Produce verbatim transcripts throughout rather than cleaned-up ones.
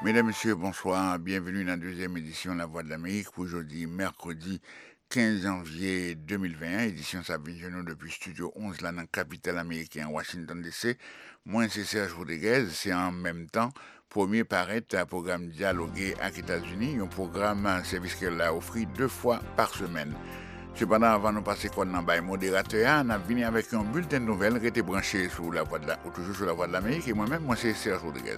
Mesdames, Messieurs, bonsoir. Bienvenue dans la deuxième édition de La Voix de l'Amérique pour aujourd'hui, mercredi quinze janvier deux mille vingt et un. Édition ça vient nous depuis Studio onze, là dans la capitale américaine, Washington D C. Moi, c'est Serge Rodriguez. C'est en même temps, premier paraître un programme dialogué avec les États-Unis, un programme, un service qu'elle a offert deux fois par semaine. Cependant, avant de passer quoi dans le modérateur, on a venu avec un bulletin de nouvelles qui était branché sur la voix de la, ou toujours sur La Voix de l'Amérique. Et moi-même, moi, c'est Serge Rodriguez.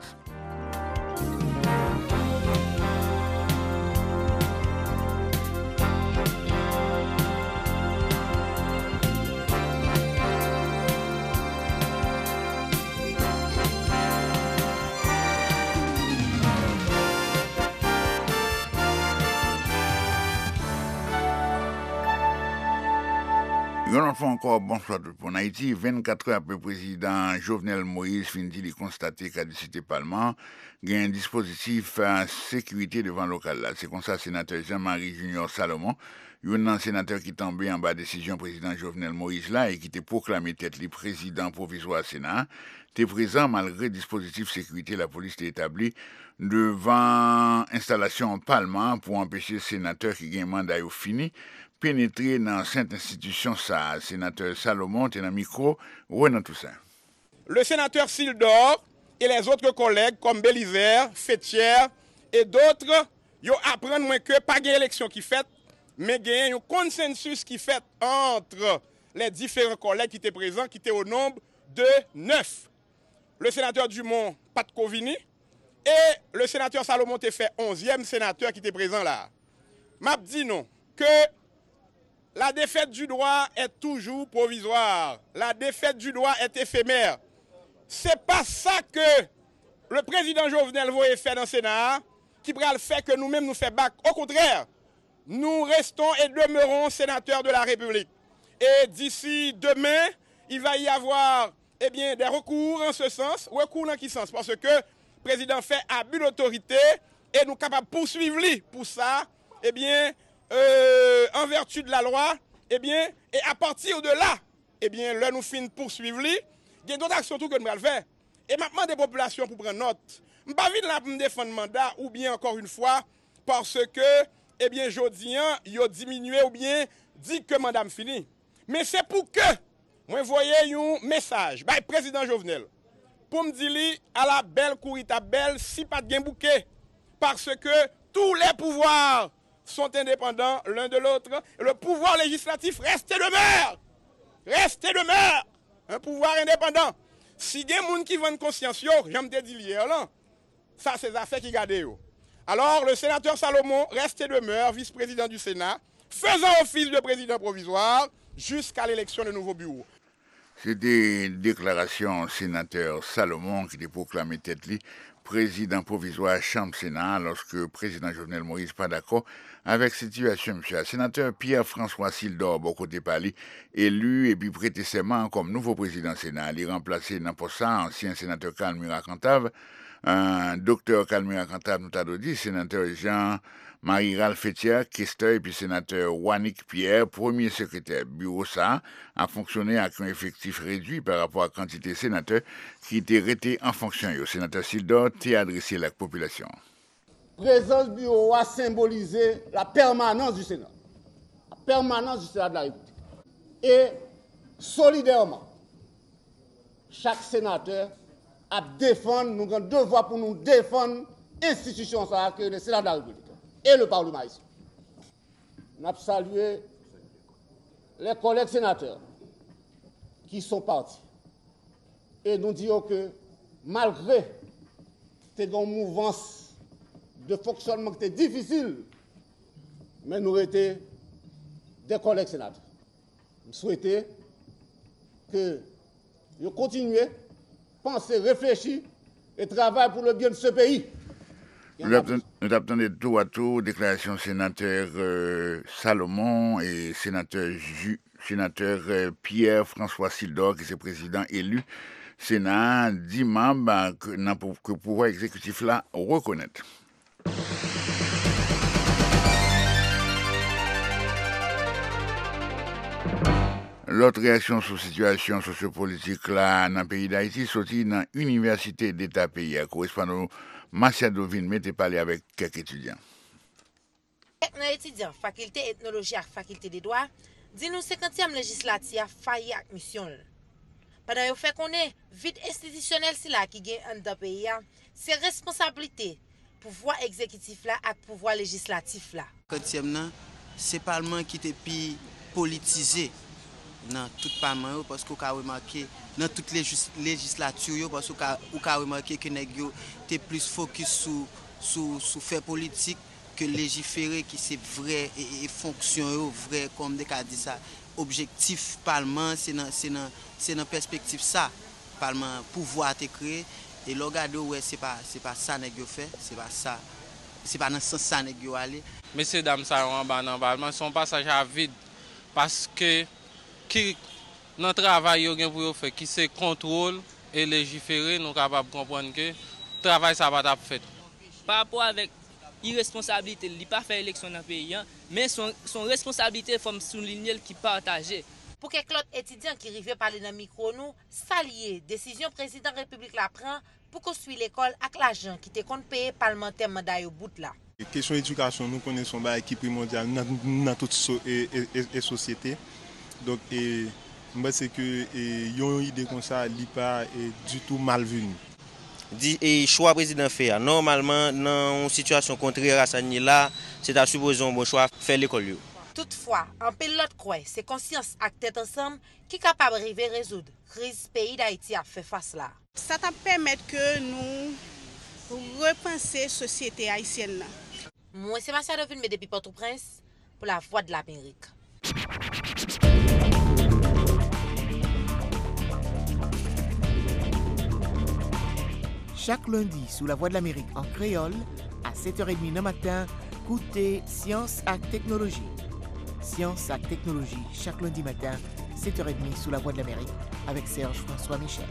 Une fois encore, bonsoir tout pour Haïti. vingt-quatre heures après le président Jovenel Moïse finit de constater qu'à le Parlement, il y a un dispositif de sécurité devant le local. C'est comme ça, le sénateur Jean-Marie Junior Salomon, un sénateur qui tombait en bas de décision président Jovenel Moïse là et qui était proclamé tête le président provisoire Sénat, était présent malgré le dispositif de sécurité la police était établie devant installation au Parlement pour empêcher le sénateur qui a un mandat fini pénétrer dans cette institution, ça, sénateur Salomon, t'es dans le micro, où est tout ça? Le sénateur Sildor et les autres collègues comme Bélizer, Fétière et d'autres, ils apprennent moins que pas d'élection qui fait, mais il y a un consensus qui fait entre les différents collègues qui étaient présents, qui étaient au nombre de neuf. Le sénateur Dumont, Pat Covini, et le sénateur Salomon t'est fait onzième sénateur qui était présent là. M'a dit non, que la défaite du droit est toujours provisoire. La défaite du droit est éphémère. C'est pas ça que le président Jovenel voulait faire dans le Sénat, qui pourra le faire que nous-mêmes nous fait bac. Au contraire, nous restons et demeurons sénateurs de la République. Et d'ici demain, il va y avoir eh bien, des recours en ce sens. Recours dans quel sens? Parce que le président fait abus d'autorité et nous sommes capables de poursuivre lui. Pour ça, eh bien, Euh, en vertu de la loi, eh bien, et à partir de là, eh bien, là, nous finissons poursuivre lui. Il y a d'autres actions tout que nous allons faire. Et maintenant, des populations pour prendre note. Je ne vais pas venir là pour me défendre le mandat, ou bien encore une fois, parce que, eh bien, Jodian, il a diminué, ou bien, dit que le mandat fini. Mais c'est pour que, moi, voyez un message, bah, président Jovenel, pour me dire, à la belle courita belle, si pas de gain bouquet. Parce que tous les pouvoirs sont indépendants l'un de l'autre. Le pouvoir législatif reste et demeure. Reste et demeure. Un pouvoir indépendant. Si il y a des gens qui vendent conscience, j'aime te dire hier, là, ça c'est affaires qui gardent. Alors, le sénateur Salomon reste et demeure vice-président du Sénat, faisant office de président provisoire jusqu'à l'élection de nouveau bureau. C'était une déclaration sénateur Salomon qui était proclamé tête li président provisoire Chambre Sénat lorsque le président Jovenel Moïse n'est pas d'accord avec cette situation. Monsieur le sénateur Pierre-François Sildor, beaucoup de parler, élu et puis prêté serment comme nouveau président Sénat. Il remplacé dans poste ça ancien sénateur Calmira Cantave, un docteur Calmira Cantave, nous avons dit, sénateur Jean-Marie Ralph Fétière, questeur et puis sénateur Wannick Pierre, premier secrétaire. Bureau ça a fonctionné avec un effectif réduit par rapport à la quantité de sénateurs qui étaient restés en fonction. Le sénateur Sildor t'a adressé à la population. Présence du bureau a symbolisé la permanence du Sénat. La permanence du Sénat de la République. Et solidairement, chaque sénateur a défendu, nous avons un devoir pour nous défendre l'institution que le Sénat de la République et le Parlement ici. Nous avons salué les collègues sénateurs qui sont partis. Et nous disons que malgré cette mouvance de fonctionnement qui était difficile, mais nous étions des collègues sénateurs. Nous souhaitons que nous continuions, penser, réfléchir et travailler pour le bien de ce pays. Nous attendons tout à tout, déclaration sénateur euh, Salomon et sénateur, Ju, sénateur euh, Pierre-François Sildor, qui est président élu Sénat, dix membres que le pouvoir exécutif là reconnaître. L'autre réaction sur la situation sociopolitique là dans le pays d'Haïti sorti dans l'université d'État pays correspondant Marcia Dovine m'était parlé avec quelques étudiants. Nos étudiants, faculté ethnologie et faculté des droits, dis-nous cinquantième législature failli avec mission. Pendant que fait qu'on est vide institutionnel c'est là qui gagne dans pays, c'est responsabilité pouvoir exécutif là et pouvoir législatif là. cinquantième c'est parlement qui était plus politisé dans tout parlement parce qu'on a remarqué dans toutes les législatures parce qu'on a remarqué que nèg yo était plus focus sur sur sur faire politique que légiférer qui c'est vrai et, et fonction vrai comme des cas dit ça objectif parlement c'est dans c'est dans c'est dans perspective ça parlement pouvoir te créer et le regarder ouais c'est pas c'est pas ça nèg yo fait c'est pas ça c'est pas dans ce sens ça nèg yo aller messieurs dames ça en bas dans parlement son passage à vide parce que qui dans travail yo gen pour faire qui c'est contrôle et légiférer nous capable comprendre que travail ça va t'a fait par rapport avec irresponsabilité, il pas faire élection dans le pays, mais son, son responsabilité faut souligner qui partagée. Pour quelques autres étudiants qui arrivent parler dans le micro nous, saluer décision président de la République la prend pour construire l'école avec l'argent qui te compte payer parlementaire mandat au bout là. Question éducation, nous connaissons bah qui primordial dans toute so, et, et, et, et société. Donc et moi c'est que yon idée comme ça li pas du tout malvenu. Et choix président fait normalement dans une situation contraire à ça là c'est à supposer un bon choix faire l'école. Toutefois en pilote croit c'est conscience avec tête ensemble qui capable arriver résoudre crise pays d'Haïti a fait face là. Ça t'a permettre que nous repenser société haïtienne. Moi c'est Marcia Dovine depuis Port-au-Prince pour la Voix de l'Amérique. Chaque lundi, sous la Voix de l'Amérique en créole, à sept heures trente le matin, écoutez Science et Technologie. Science et Technologie, chaque lundi matin, sept heures trente sous la Voix de l'Amérique, avec Serge François Michel.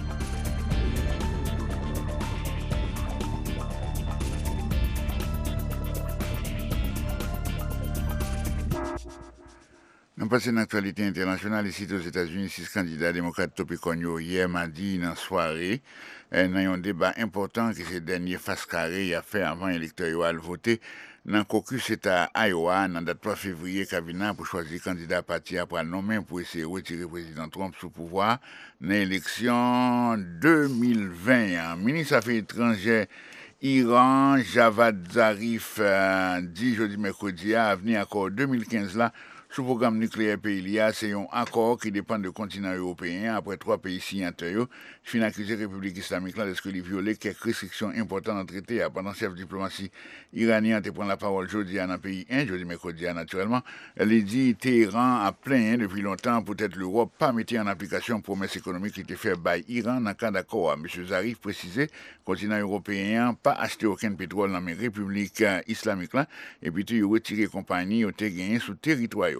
Nous passons à l'actualité internationale ici aux États-Unis. Six candidats démocrates topicogno hier mardi dans la soirée. Dans un débat important qui c'est dernier face carré a fait avant l'électorat voter dans le caucus c'est à Iowa dans date trois février cabinet pour choisir candidat parti après le nommer pour essayer de retirer le président Trump sous pouvoir dans l'élection deux mille vingt. Ministre des Affaires étrangères Iran Javad Zarif euh, dit jeudi mercredi à venir accord deux mille quinze là sous programme nucléaire pays c'est un accord qui dépend du continent européen après trois pays signataires fin accusé République islamique là de violer quelques restrictions importantes dans le traité pendant chef diplomatie iranien te prend la parole jeudi dans le pays un jeudi mercredi naturellement elle dit Téhéran a plein depuis longtemps peut-être l'Europe pas mettre en application promesse économique qui était fait par Iran dans le cas d'accord monsieur Zarif précisé continent européen pas acheter aucun pétrole dans la République islamique là et puis tu retirer compagnie au te gagné sous territoire.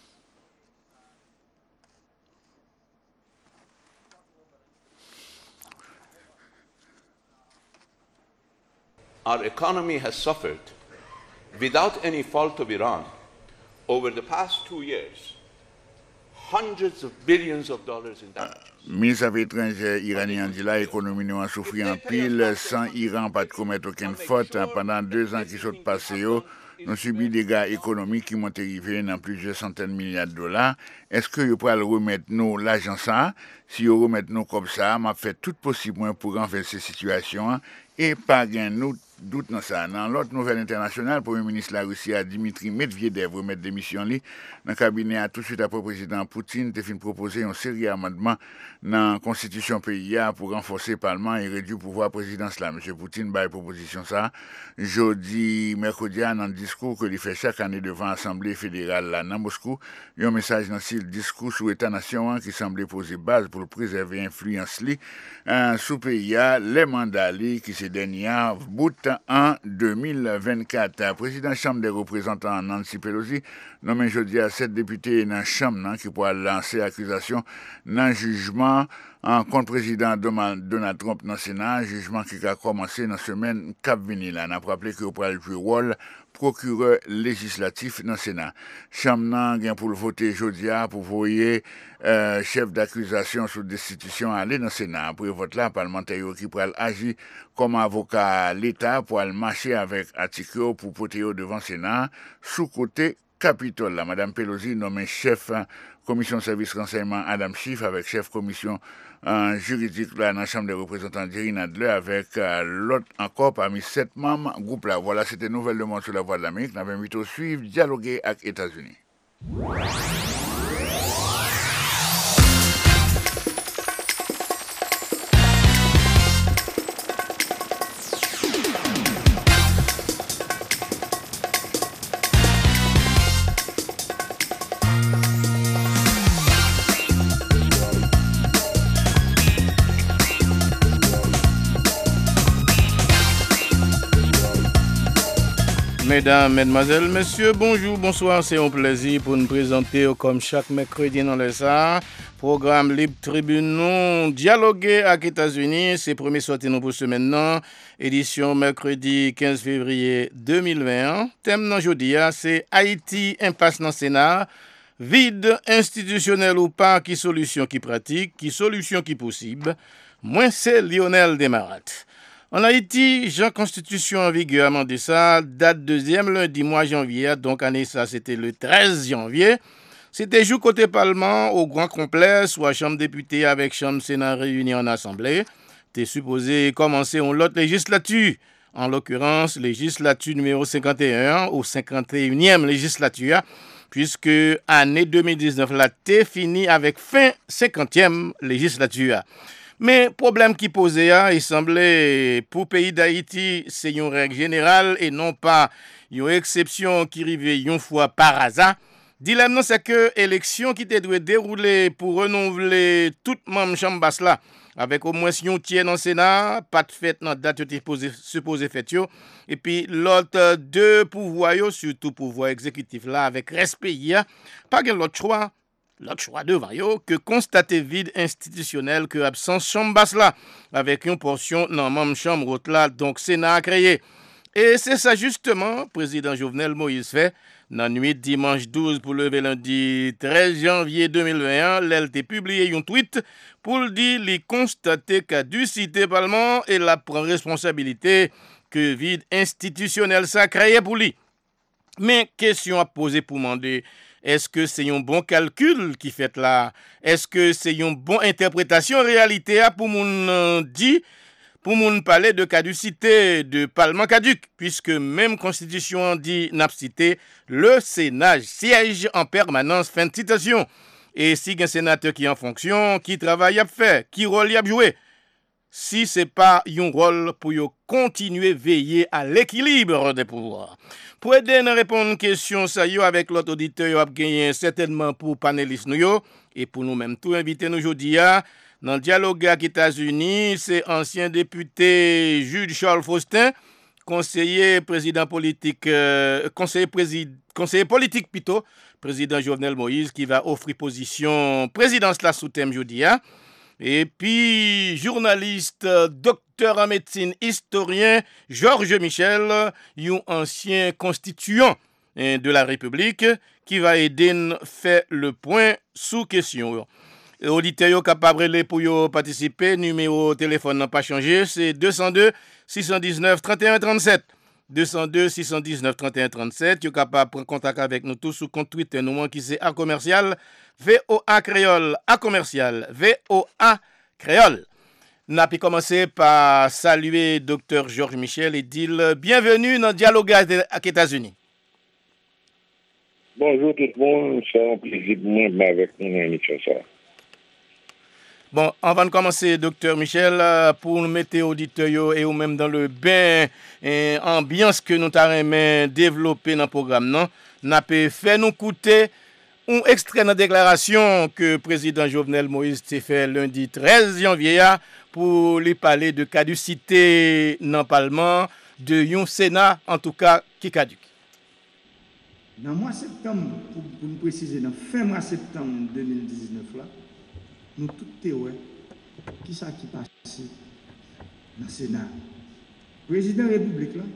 Our economy has suffered without any fault of Iran over the past two years hundreds of billions of dollars in damage. Ministre des Affaires étrangères iranien dit là l'économie nous a souffert en pile sans Iran pas de commettre aucune faute pendant deux ans qui sont passés. Nous subissons des dégâts économiques qui m'ont arrivé dans plusieurs centaines de milliards de dollars. Est-ce que vous pouvez remettre nous l'argent ça? Si vous remettez nous comme ça, m'a fait tout possible pour renverser cette situation et pas gain nous doute dans ça. Dans l'autre nouvelle internationale, le Premier ministre de la Russie, Dimitri Medvedev, remettre démission li dans le cabinet tout de suite après le président Poutine, a fait proposer une série d'amendements dans la constitution pays pour renforcer le Parlement et réduire le pouvoir présidentiel. M. Poutine a proposition ça jeudi, mercredi, dans le discours que il fait chaque année devant l'Assemblée fédérale là, dans Moscou. Il y a un message dans le discours sur l'État-nation qui semblait poser base pour préserver l'influence li sous pays, les mandats li qui ces derniers bout en deux mille vingt-quatre. Le président de la Chambre des représentants Nancy Pelosi nommé jeudi à sept députés dans la Chambre qui pourra lancer accusation dans le jugement en contre président Donald Trump dans le Sénat, jugement qui a commencé dans la semaine cap vini là. On a rappelé que pour jouer rôle procureur législatif dans le Sénat. Chambre nan pour le voter jeudi pour voyer euh, chef d'accusation sous destitution aller dans le Sénat. Après vote là, parlementaire qui pourrait agir comme avocat l'État pour aller marcher avec article pour porter devant le Sénat sous côté Capitole. Là, Madame Pelosi nommé chef commission service renseignement Adam Schiff avec chef commission euh, juridique là dans la Chambre des représentants d'Irina Adler avec euh, l'autre encore parmi sept membres groupe là. Voilà, c'était Nouvelle Le Monde sur la Voix de l'Amérique. Nous avons invité à suivre, dialoguer avec les États-Unis. Mesdames, Mesdemoiselles, Messieurs, bonjour, bonsoir, c'est un plaisir pour nous présenter comme chaque mercredi dans le S A, programme Libre Tribune, non dialoguer avec les États-Unis, c'est premier sorti nous pour ce maintenant, édition mercredi quinze février deux mille vingt et un. Thème d'aujourd'hui, c'est Haïti, impasse dans le Sénat, vide institutionnel ou pas, qui solution qui pratique, qui solution qui possible. Moi, c'est Lionel Desmarat. En Haïti, Jean Constitution en vigueur amendé ça, date deuxième lundi mois janvier, donc année ça c'était le treize janvier. C'était jour côté Parlement au grand complet, soit Chambre députée avec Chambre Sénat réunie en Assemblée. T'es supposé commencer en l'autre législature, en l'occurrence législature numéro cinquante et un ou cinquante et unième législature, puisque année deux mille dix-neuf là t'es fini avec fin cinquantième législature. Mais problème qui posait, hein, il semblait pour le pays d'Haïti, c'est une règle générale et non pas une exception qui arrivait une fois par hasard. Dilemme, c'est que l'élection qui était doit dérouler pour renouveler toute membre chambre basse là, avec au moins un tiers dans le Sénat, pas de fête dans la date supposée faite, et puis l'autre deux pouvoirs, surtout pouvoir exécutif là, avec respect, pas de l'autre choix. L'autre choix devant yo que constater vide institutionnel que absence chambre basse là avec une portion dans même chambre haute là donc Sénat a créé. Et c'est ça justement président Jovenel Moïse fait dans nuit dimanche douze pour lever lundi treize janvier deux mille vingt et un, l'L T publié un tweet pour le dire li constater caducité parlement et la prend responsabilité que vide institutionnel ça créé pour lui. Mais question à poser pour demander est-ce que c'est un bon calcul qui fait là? Est-ce que c'est une bonne interprétation en réalité pour mon dit, pour mon parler de caducité de parlement caduc, puisque même constitution dit n'a cité le Sénat siège en permanence, fin de citation. Et si un sénateur qui est en fonction, qui travaille à faire, qui rôle à jouer, si c'est pas un rôle pour continuer à veiller à l'équilibre des pouvoirs. Pour aider à répondre à une question, ça y est, avec l'autre auditeur, a gagné certainement pour panélistes nous et pour nous-mêmes tout inviter nous aujourd'hui dans le dialogue avec les États-Unis, c'est ancien député Jules Charles Faustin, conseiller président politique, euh, conseiller, présid, conseiller politique plutôt, président Jovenel Moïse, qui va offrir position présidence là sous thème aujourd'hui. Et puis, journaliste, docteur en médecine, historien, Georges Michel, un ancien constituant de la République, qui va aider à faire le point sous question. Auditeurs capables pour participer, numéro de téléphone n'a pas changé, c'est deux zéro deux, six un neuf, trente et un trente-sept. deux zéro deux, six un neuf, trente et un trente-sept. Vous êtes capable de prendre contact avec nous tous sur compte Twitter, nous qui c'est A commercial, V O A Créole, A commercial, V O A Créole. Nous avons commencé par saluer docteur Georges Michel et dire bienvenue dans le dialogue avec les États-Unis. Bonjour tout le monde, c'est un plaisir pour moi avec mon émission ça. Bon, avant de commencer, docteur Michel, pour nous mettre auditeurs et ou même dans le bain et ambiance que nous avons développé dans le programme, non, nous avons fait nous coûter un extrait de la déclaration que le président Jovenel Moïse a fait lundi treize janvier pour lui parler de caducité dans le Parlement, de un Sénat, en tout cas, qui caduque. Dans le mois de septembre, pour, pour nous préciser, dans le fin mois de septembre deux mille dix-neuf, là, nous tous théories, qui ça qui passe dans le Sénat. Le président de la République, là,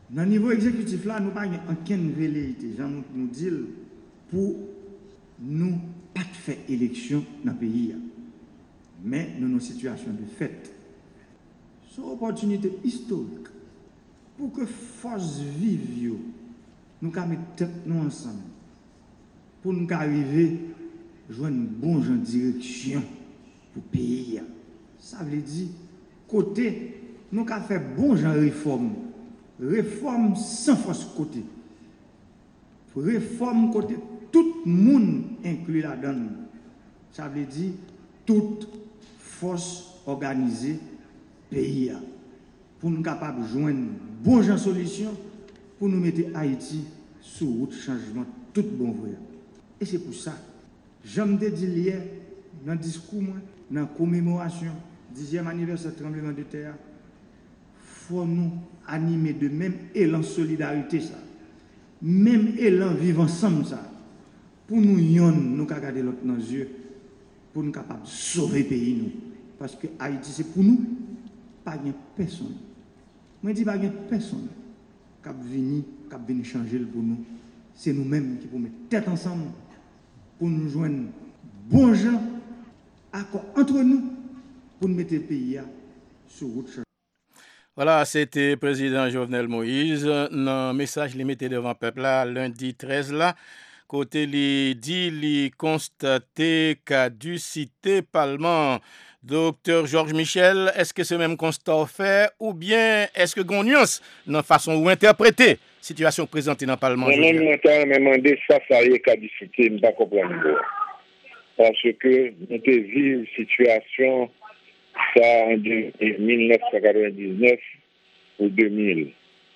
Dans le niveau exécutif, là, nous n'avons pas aucune velléité, Jean nous, nous dit, pour nous pas faire élection dans le pays. Mais nous avons une situation de fait. C'est une opportunité historique pour que force vive, nous puissions mettre tête nous ensemble, pour nous arriver à jouer une bonne direction pour le pays. Ça veut dire, côté, nous avons fait bon genre réforme. Réforme sans force côté. Réforme côté tout le monde inclus là-dedans. Ça veut dire toute force organisée pays pour nous capables de joindre bon genre solution pour nous mettre Haïti sur route changement tout bon vrai. Et c'est pour ça j'aime te dire hier dans le discours dans la commémoration dixième anniversaire tremblement de terre, faut nous animer de même élan solidarité ça. Même élan vivre ensemble ça. Pour nous yon nous regarder l'autre dans les yeux pour nous capables de sauver le pays nous parce que Haïti c'est pour nous pas de personne. Moi dis pas de personne qui venir qui venir changer pour nous. C'est nous-mêmes qui pouvons mettre tête ensemble pour nous joindre bon gens accord entre nous pour nous mettre le pays sur route. Voilà, c'était le président Jovenel Moïse. Dans le message limité devant le peuple, là, lundi treize, là, côté li dit, li constaté caducité parlement. Docteur Georges Michel, est-ce que ce même constat fait ou bien est-ce que gon nuance dans la façon ou interpréter la situation présentée dans le parlement? Moi-même, je me demandé ça, ça y est caducité, je ne pas comprendre. Parce que nous avons vu une situation ça en mille neuf cent quatre-vingt-dix-neuf ou deux mille.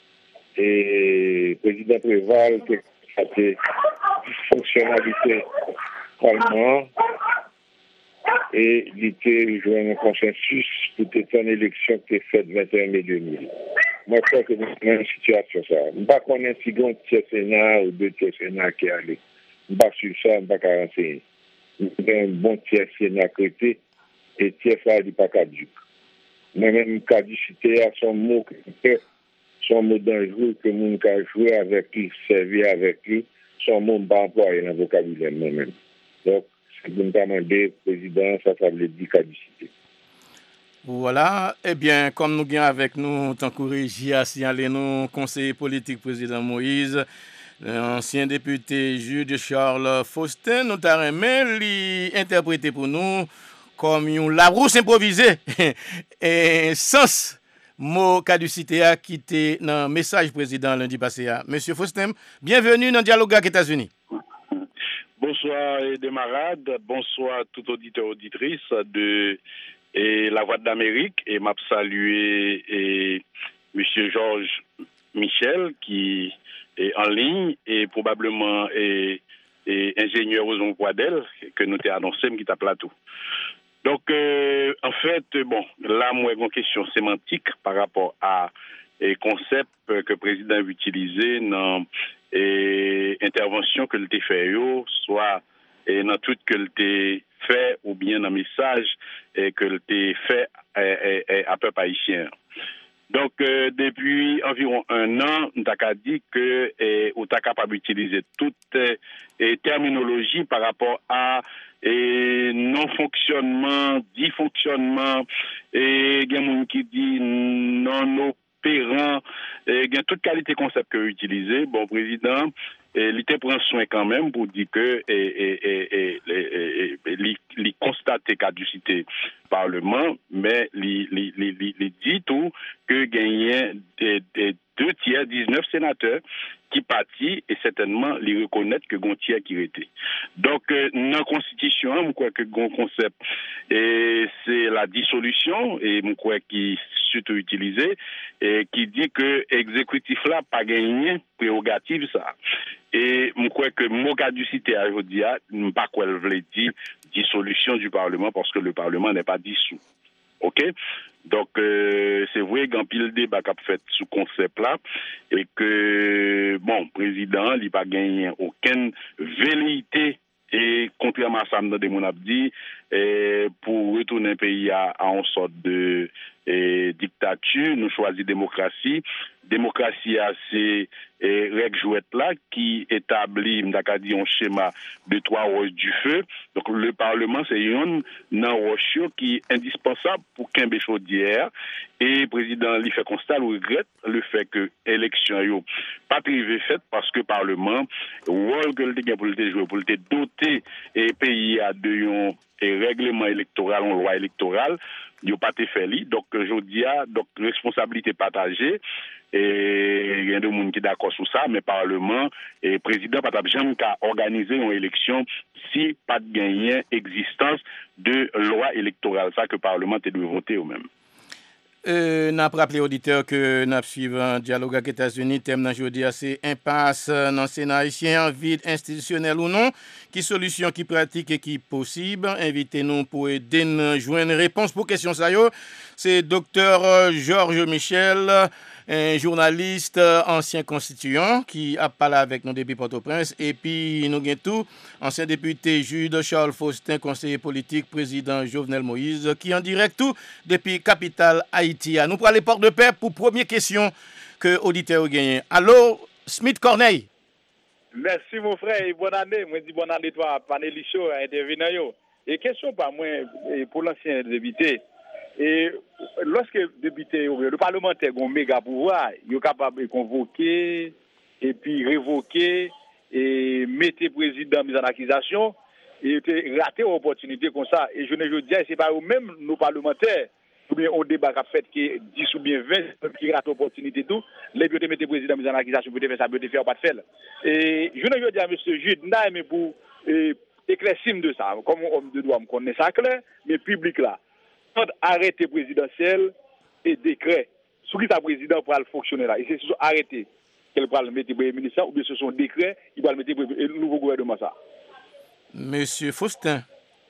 Et le président Préval qui a fait fonctionnalité parlement et il était joué un consensus pour une élection qui est faite le vingt et un mai deux mille. Moi, je crois que nous avons une situation ça. Je ne sais pas qu'on ait si bon tiers Sénat ou deux tiers Sénat qui est allé. Je ne sais pas sur ça, je ne sais pas renseigner. Nous avons un bon tiers Sénat côté et tiers ça n'est pas caduc. Moi-même, caducité à son mot, son mot dangereux que nous avons joué avec lui, servi avec lui, son mot ne pas employé dans le vocabulaire moi-même. Donc, c'est pour nous demander, président, ça, ça veut dire caducité. Voilà, eh bien, comme nous avons avec nous, tant que Régie a signalé nous, conseiller politique président Moïse, l'ancien député Jude Charles Faustin, nous avons aimé l'interpréter pour nous comme une Larousse improvisée et sens mot caducité a quitté dans le message président lundi passé. Monsieur Faustin, bienvenue dans Dialogue avec les États-Unis. Bonsoir et démarrade, bonsoir tout auditeur auditrice de et La Voix de l'Amérique et m'a salué et monsieur Georges Michel qui est en ligne et probablement est, est ingénieur aux Onquadel que nous t'ai annoncé qui t'a plateau. Donc euh, en fait bon là moi une question sémantique par rapport à et concept que le président a utilisé dans et intervention que le t'ai fait yo, soit et dans tout que le t'ai fait ou bien dans message et que le t'ai fait et, et, et à peuple haïtien. Donc euh, depuis environ un an, on t'a dit que et, on t'a capable d'utiliser toute et, terminologie par rapport à et non fonctionnement, dysfonctionnement et il y a des qui dit non opérant et il y a toute qualité concept que utiliser. Bon président et il prend soin quand même pour dire que et et et et il constate caducité parlement mais il il il il dit tout que gagner des deux tiers dix-neuf sénateurs qui partit et certainement les reconnaître que Gontier qui était. Donc euh, dans la constitution, je crois que gon concept et c'est la dissolution et je crois qui surtout utilisé et qui dit que exécutif là pas gagné prérogative ça. Et je crois que mot caducité à aujourd'hui, pas quoi elle veut dire dissolution du parlement parce que le parlement n'est pas dissous. OK? Donc, euh, c'est vrai qu'en pile débat qu'a fait sous concept là, et que, bon, président, il n'a pas gagné aucune velléité, et contrairement à ça, mon abdi, pour retourner un pays à, à une sorte de et, dictature, nous choisissons démocratie, démocratie, c'est et règle jouette là qui établit m'daka dit un schéma de trois roches du feu. Donc le Parlement c'est une nan roche qui est indispensable pour qu'un chaudière et président lui fait constat ou regrette le fait que élection yo pas privé faite parce que Parlement rôle que le gain pour le jouer pour le doter et pays à de un règlement électoral en loi électorale yo pas te fait li donc je dis donc responsabilité partagée. Et il y a des gens qui sont d'accord sur ça, mais le Parlement et le président ne peuvent jamais organiser une élection si pas de gagnant existence de loi électorale. Ça que le Parlement doit voter au même. Euh, n'a rappelé auditeur que n'a suivi un dialogue avec les États-Unis, thème dans jeudi c'est impasse dans le Sénat haïtien, vide institutionnel ou non, qui solution qui pratique et qui possible. Invitez-nous pour aider nous joindre une réponse pour question ça yo. C'est docteur Georges Michel, un journaliste ancien constituant qui a parlé avec nous depuis Port-au-Prince et puis nous avons tout ancien député Jude Charles Faustin, conseiller politique, président Jovenel Moïse qui en direct tout depuis capitale Haïti. Nous prenons les portes de paix pour première question que auditeur a gagné. Allô, Smith Corneille. Merci mon frère et bonne année. Moi dis bonne année toi panéliste intervenant yo. Et question pas moi pour l'ancien député. Et lorsque le député, le parlementaire a un méga pouvoir, il est capable de convoquer et puis révoquer et mettre le président en mise en accusation et rater une opportunité comme ça. Et je ne veux dire, c'est pas eux-mêmes, nos parlementaires, ou bien on débat qui fait que dix ou bien vingt qui ratent l'opportunité tout, les biens de mettre le président en mise en accusation, pour faire ça, pour faire pas de faire. Et je ne veux dire, monsieur Jude, n'a mais pour éclaircir de ça, comme homme de droit, on connaît ça clair, mais public là. Arrêté présidentiel et décret. Sous qui sa président pour le fonctionner là. Et c'est sur arrêté qu'elle va le mettre le premier ministre ou bien ce sont décrets, il va le mettre le nouveau gouvernement ça. Monsieur Faustin.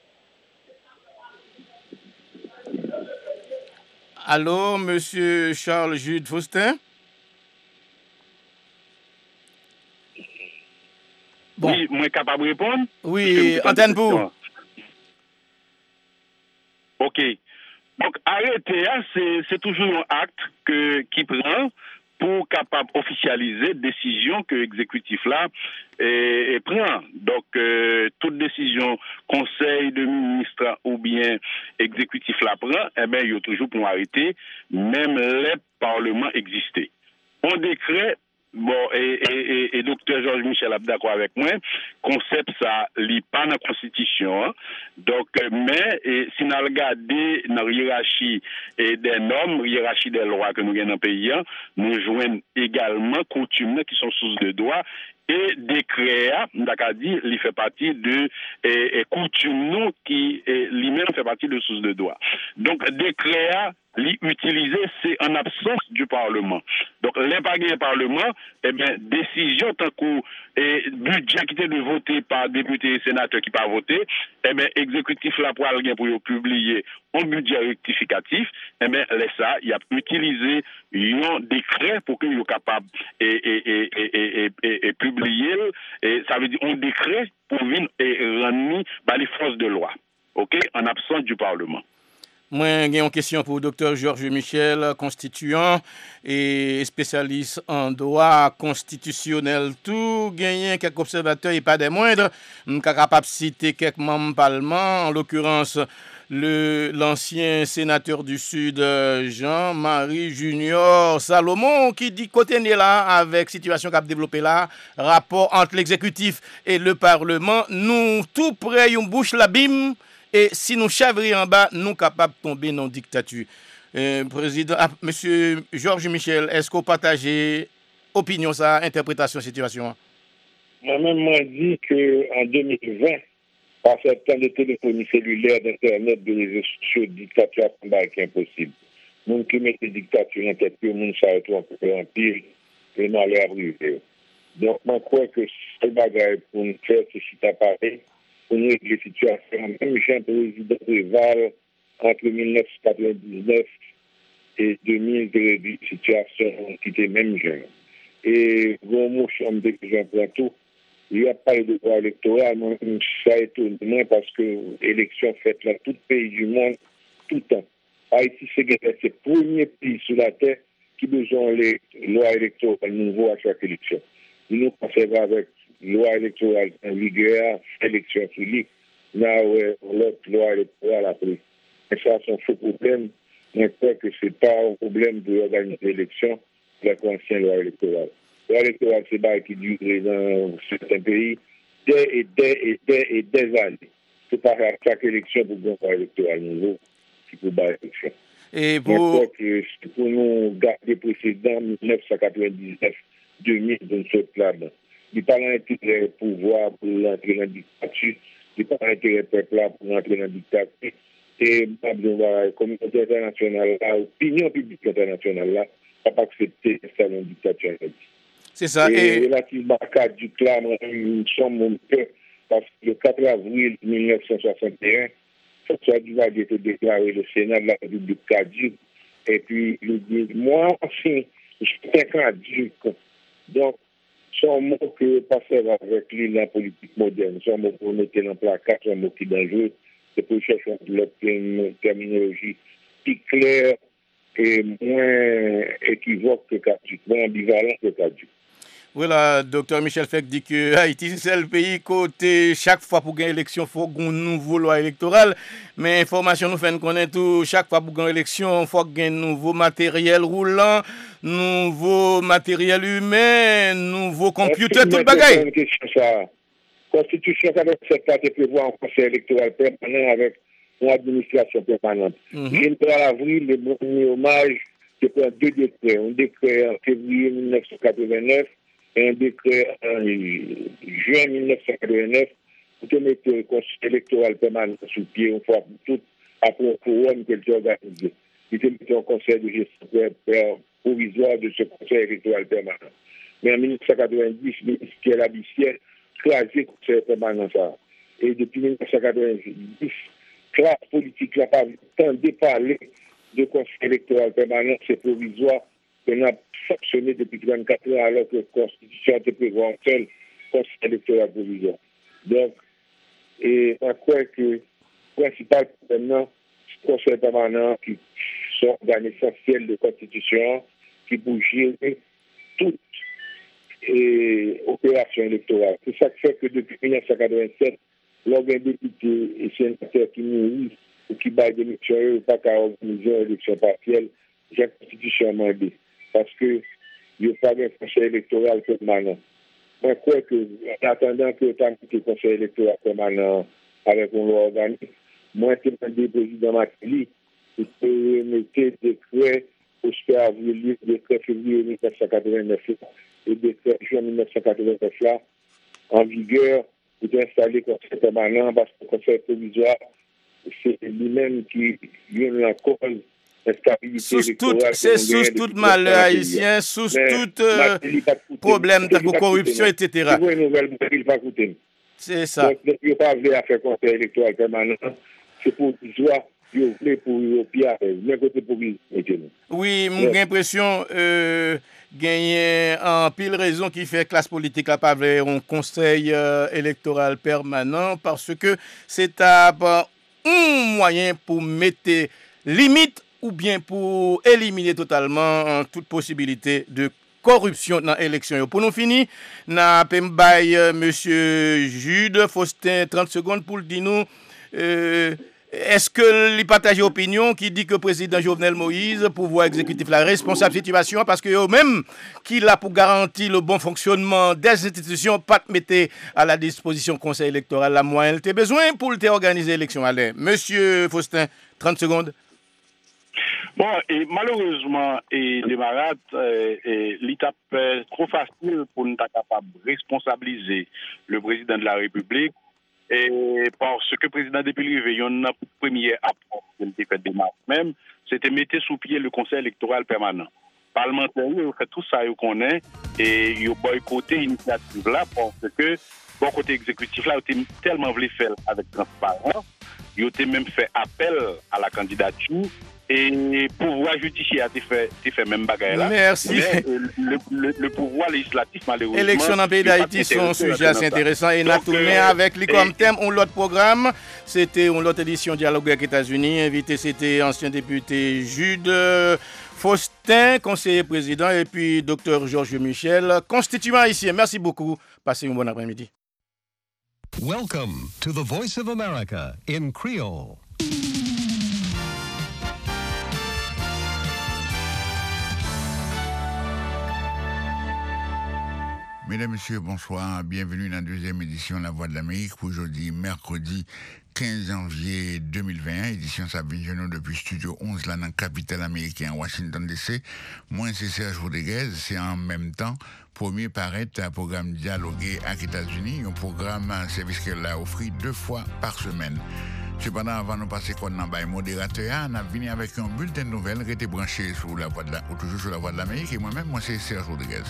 Allô, monsieur Charles Jude Faustin. Bon. Oui, moi capable de répondre. Oui, antenne pour. OK. Donc, arrêter, c'est toujours un acte que, qui prend pour capable officialiser décision que l'exécutif là et, et prend. Donc, euh, toute décision, conseil de ministre ou bien exécutif là prend, eh bien, il y a toujours pour arrêter, même les parlements existaient. On décret. Bon, et, et, et, et docteur Georges Michel a d'accord avec moi, concept ça, lit pas dans la Constitution, hein? Donc, mais, et, si nous regardons dans la hiérarchie et des normes, hiérarchie des lois que nous avons dans le pays, hein, nous joignons également coutumes qui sont sources de droit et décret, d'accord dit, il fait partie de et, et coutumes qui lui-même fait partie de sources de droit. Donc, décret, l'utiliser, c'est en absence du Parlement. Donc, l'impact du Parlement, eh bien, décision tant que et budget qui était de voter par député et sénateur qui pas voté, eh bien, exécutif là pour aller pour publier un budget rectificatif, eh bien, laisse ça, il a utilisé un décret pour qu'il soit capable et, et, et, et, et, et, et publier, et ça veut dire un décret pour venir et rendre par les forces de loi, ok, en absence du Parlement. Moi, j'ai une question pour le docteur Georges Michel, constituant et spécialiste en droit constitutionnel. Tout gagné quelques observateurs et pas des moindres. Je suis capable de citer quelques membres du Parlement, en l'occurrence le l'ancien sénateur du Sud, Jean-Marie Junior Salomon, qui dit côté là avec situation qu'a développé là, rapport entre l'exécutif et le Parlement, nous tout près une bouche l'abîme. Et si nous chavrions en bas, nous sommes capables de tomber dans la dictature. Euh, président, ah, Monsieur Georges Michel, est-ce que vous partagez opinion, ça, interprétation de la situation? Moi-même, moi, dit qu'en deux mille vingt, par ce temps de téléphonie cellulaire, d'Internet, de réseaux sociaux, dictature est impossible. Nous qui mettons dictature en tête, tout le monde s'arrête un peu en pire, et dans l'air arrivé. Donc, moi, je crois que c'est le bagage pour nous faire, c'est si t'as parlé. Pour nous régler la situation, même Jean président Préval, entre mille neuf cent quatre-vingt-dix-neuf et deux mille, la situation qui était même jeune. Et, bon, moi, je suis de Jean Plateau, il n'y a pas de droit électoral, moi, ça étonne moins parce que l'élection faite dans tout pays du monde, tout le temps. Haïti, c'est le premier pays sur la terre qui besoin les lois électorales nouveaux à chaque élection. Nous conservons avec loi électorale en vigueur, élection sur lui, là où l'autre loi électorale après. Et ça, c'est un faux problème. Je crois que ce n'est pas un problème d'organiser l'élection avec l'ancienne loi électorale. La loi électorale, c'est ça qui dure dans certains pays des et des et des et des années. C'est pas à chaque élection pour une loi électorale nouveau qui peut battre l'élection. Et pour... Je crois que c'est pour nous garder précédent mille neuf cent quatre-vingt-dix-neuf deux mille dans ce plan-là. Il n'y a pas l'intérêt pouvoir pour entrer dans la dictature, il n'y a pas l'intérêt peuple pour entrer dans la dictature. Et la communauté internationale, l'opinion publique internationale, là, n'a pas accepté ça dans la dictature. C'est ça. Et relativement à cas du clan, nous sommes mon peu, parce que le quatre avril mille neuf cent soixante et un, François Duvalier a été déclaré le Sénat de la République caduque. Et puis, il dit, moi, aussi, je suis caduque. Donc, son mot que passer avec lui dans la politique moderne, son mot pour mettre dans le placard, son mot qui est dangereux, c'est pour chercher une terminologie plus claire et moins équivoque que caduque, moins ambivalente que caduque. Voilà, docteur Michel Fek dit que Haïti, c'est le pays côté chaque fois pour gagner élection, il faut une nouvelle loi électorale. Mais information nous fait connaître tout, chaque fois pour gagner élection, il faut gagner nouveau matériel roulant, nouveau matériel humain, nouveau computer, tout le bagaille. La Constitution quatre-vingt-sept a prévoit un conseil électoral permanent avec une administration permanente. Le trois avril, le premier hommage, c'est pour deux décrets. Un décret en février mille neuf cent quatre-vingt-neuf et un décret en juin mille neuf cent quatre-vingt-neuf pour mettre le conseil électoral permanent sous pied une fois pour toutes après un forum qu'elle a organisé. Il était mis un conseil de gestion provisoire de ce conseil électoral permanent. Mais en mille neuf cent quatre-vingt-dix, le ministre Pierre Labissière classé le conseil permanent ça. Et depuis mille neuf cent quatre-vingt-dix, classe politique n'a pas tant de parler de conseil électoral permanent, c'est provisoire. On a fonctionné depuis vingt-quatre ans alors que la Constitution a prévu un seul conseil électoral provisoire. Donc, et on croit que le principal maintenant, c'est le conseil permanent qui sont organes essentiels de la Constitution, qui pour gérer toute et, opération électorale. C'est ça qui fait que depuis mille neuf cent quatre-vingt-sept, l'organe député et sénateur qui nourrit ou qui baille des élections, ne pas qu'à organiser une élection partielle, j'ai la Constitution mandée. Parce que il n'y a pas de conseil électoral permanent. Moi, je crois que, en attendant que le conseil électoral permanent avec une loi organique, moi, je demande au président Matéli de remettre des décrets au super avril, décret février mille neuf cent quatre-vingt-neuf et décret juin mille neuf cent quatre-vingt-neuf là, en vigueur, pour installer le conseil permanent, parce que le conseil provisoire, c'est lui-même qui vient en cause. Sous tout, c'est sous tout malheur haïtien, sous tout euh, problème de corruption, et cetera. C'est ça. Donc, il n'y a pas de faire conseil électoral permanent. C'est pour joie, pour le pire, mais côté pour oui, j'ai l'impression euh, gagner en pile raison qui fait classe politique à pas avoir un conseil euh, électoral permanent parce que c'est un moyen pour mettre limite ou bien pour éliminer totalement toute possibilité de corruption dans l'élection. Pour nous finir, n'a pembaye monsieur Jude Faustin trente secondes pour dire nous euh, est-ce que les partage opinion qui dit que le président Jovenel Moïse, pouvoir exécutif, la responsable situation parce que eux-mêmes qui là pour garantir le bon fonctionnement des institutions, pas de mettre à la disposition conseil électoral la moyenne t'es besoin pour organiser l'élection. Allez, monsieur Faustin, trente secondes. Bon, et malheureusement, et les malades, l'étape est trop facile pour nous être capable de responsabiliser le président de la République. Et parce que le président depuis le réveillon, notre première approche qu'il a fait des marques même, c'était mettre sous pied le conseil électoral permanent. Parlementaires, ils ont fait tout ça, ils connaissent, et ils ont boycotté l'initiative là parce que, bon côté exécutif là, ils ont tellement voulu faire avec transparence, ils ont même fait appel à la candidature. Et pouvoir judiciaire a fait, fait même bagaille là. Merci. Mais, euh, le, le, le pouvoir législatif, malheureusement. Élection dans le pays d'Haïti sont un sujet assez intéressant. Et nous avons tourné avec lui comme thème, on l'autre programme. C'était une autre édition Dialogue avec les États-Unis. Invité, c'était ancien député Jude Faustin, conseiller président, et puis docteur Georges Michel, constituant haïtien. Merci beaucoup. Passez un bon après-midi. Welcome to the Voice of America in Creole. Mesdames, Messieurs, bonsoir. Bienvenue dans la deuxième édition de La Voix de l'Amérique pour aujourd'hui, mercredi quinze janvier deux mille vingt et un. Édition Sabine Genou depuis Studio onze, là dans la capitale américaine, Washington D C. Moi, c'est Serge Rodriguez. C'est en même temps premier paraître un programme dialogué avec les États-Unis, un programme, un service qu'elle a offert deux fois par semaine. Cependant, avant de passer quoi dans le modérateur, on a venu avec un bulletin de nouvelles qui était branché sur la voie de la, ou toujours sur la Voix de l'Amérique. Et moi-même, moi, c'est Serge Rodriguez.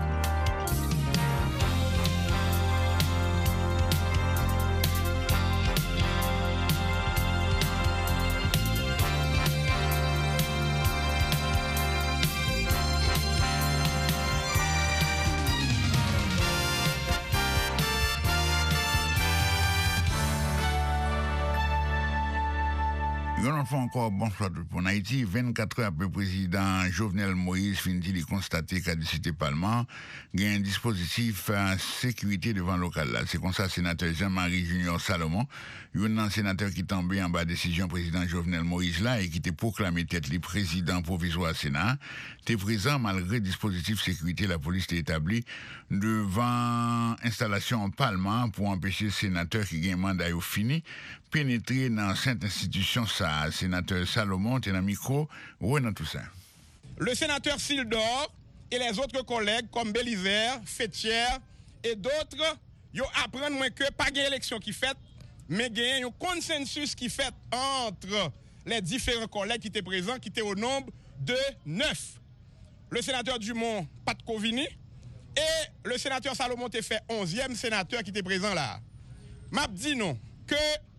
Une fois encore, bonsoir tout pour Haïti. vingt-quatre heures après le président Jovenel Moïse finit de constater qu'à dix-sept Parlement, il y a un dispositif à sécurité devant le local. C'est comme ça, sénateur Jean-Marie Junior Salomon, un sénateur qui tombait en bas de décision président Jovenel Moïse là et qui était proclamé tête le président provisoire Sénat, était présent malgré dispositif sécurité, la police était établie devant installation en Parlement pour empêcher le sénateur qui a un mandat fini pénétrer dans cette institution. Ça, sénateur Salomon, t'es dans le micro, ouais, dans tout ça. Le sénateur Sildor et les autres collègues comme Bélisaire, Fétière et d'autres, ils apprennent moins que pas d'élection qui fait, mais il y a un consensus qui fait entre les différents collègues qui étaient présents, qui étaient au nombre de neuf. Le sénateur Dumont, Pat Covini, et le sénateur Salomon t'est fait onzième sénateur qui était présent là. M'a dit non, que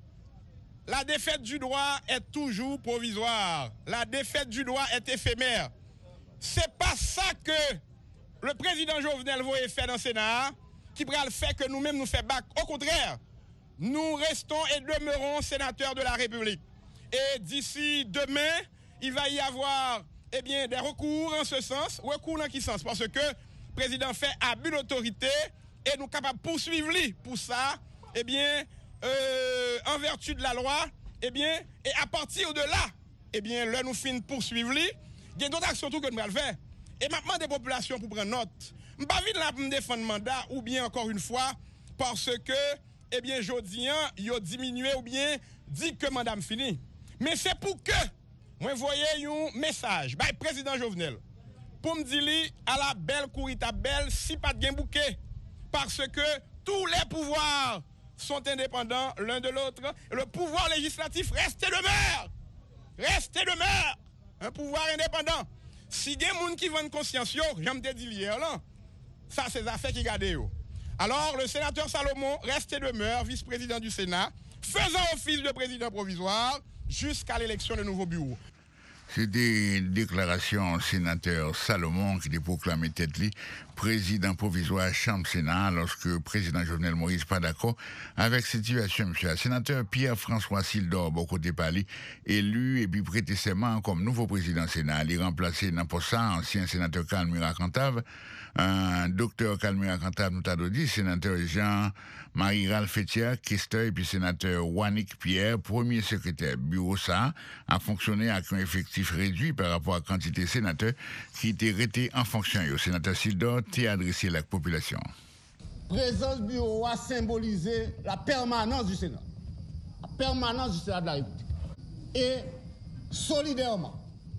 la défaite du droit est toujours provisoire. La défaite du droit est éphémère. C'est pas ça que le président Jovenel voulait faire dans le Sénat, qui pourra le faire que nous-mêmes nous fait bac. Au contraire, nous restons et demeurons sénateurs de la République. Et d'ici demain, il va y avoir eh bien, des recours en ce sens. Recours dans quel sens? Parce que le président fait abus d'autorité et nous sommes capables de poursuivre lui. Pour ça, eh bien, Euh, en vertu de la loi, eh bien, et à partir de là, eh bien, là, nous finissons poursuivre lui. Il y a d'autres actions tout que nous allons faire. Et maintenant, des populations pour prendre note. Je ne vais pas venir là pour me défendre le mandat, ou bien encore une fois, parce que, eh bien, Jodien, il a diminué, ou bien, dit que madame fini. Mais c'est pour que, moi, voyez un message, bah, président Jovenel, pour me dire, à la belle courita belle, si pas de gain bouquet. Parce que tous les pouvoirs sont indépendants l'un de l'autre. Le pouvoir législatif reste demeure. Reste demeure. Un pouvoir indépendant. Si il y a des gens qui vendent conscience, j'aime te dire hier là, ça c'est des affaires qui gardent. Alors le sénateur Salomon reste demeure, vice-président du Sénat, faisant office de président provisoire jusqu'à l'élection de nouveau bureau. C'était une déclaration sénateur Salomon qui était proclamé tête li président provisoire Chambre Sénat lorsque le président Jovenel Moïse pas d'accord avec cette situation. Monsieur le sénateur Pierre-François Sildor, beaucoup de parler, élu et puis prêté serment comme nouveau président Sénat. Il remplacé dans poste ancien sénateur Calmira Cantave, un docteur Calmira Cantave nous t'a dit, sénateur Jean-Marie Ralph Fétière, questeur et puis sénateur Wanik Pierre, premier secrétaire. Bureau ça a fonctionné avec un effectif réduit par rapport à la quantité de sénateurs qui étaient restés en fonction. Le sénateur Sildor t'est adressé à la population. Présence du bureau a symbolisé la permanence du Sénat. La permanence du Sénat de la République. Et solidairement,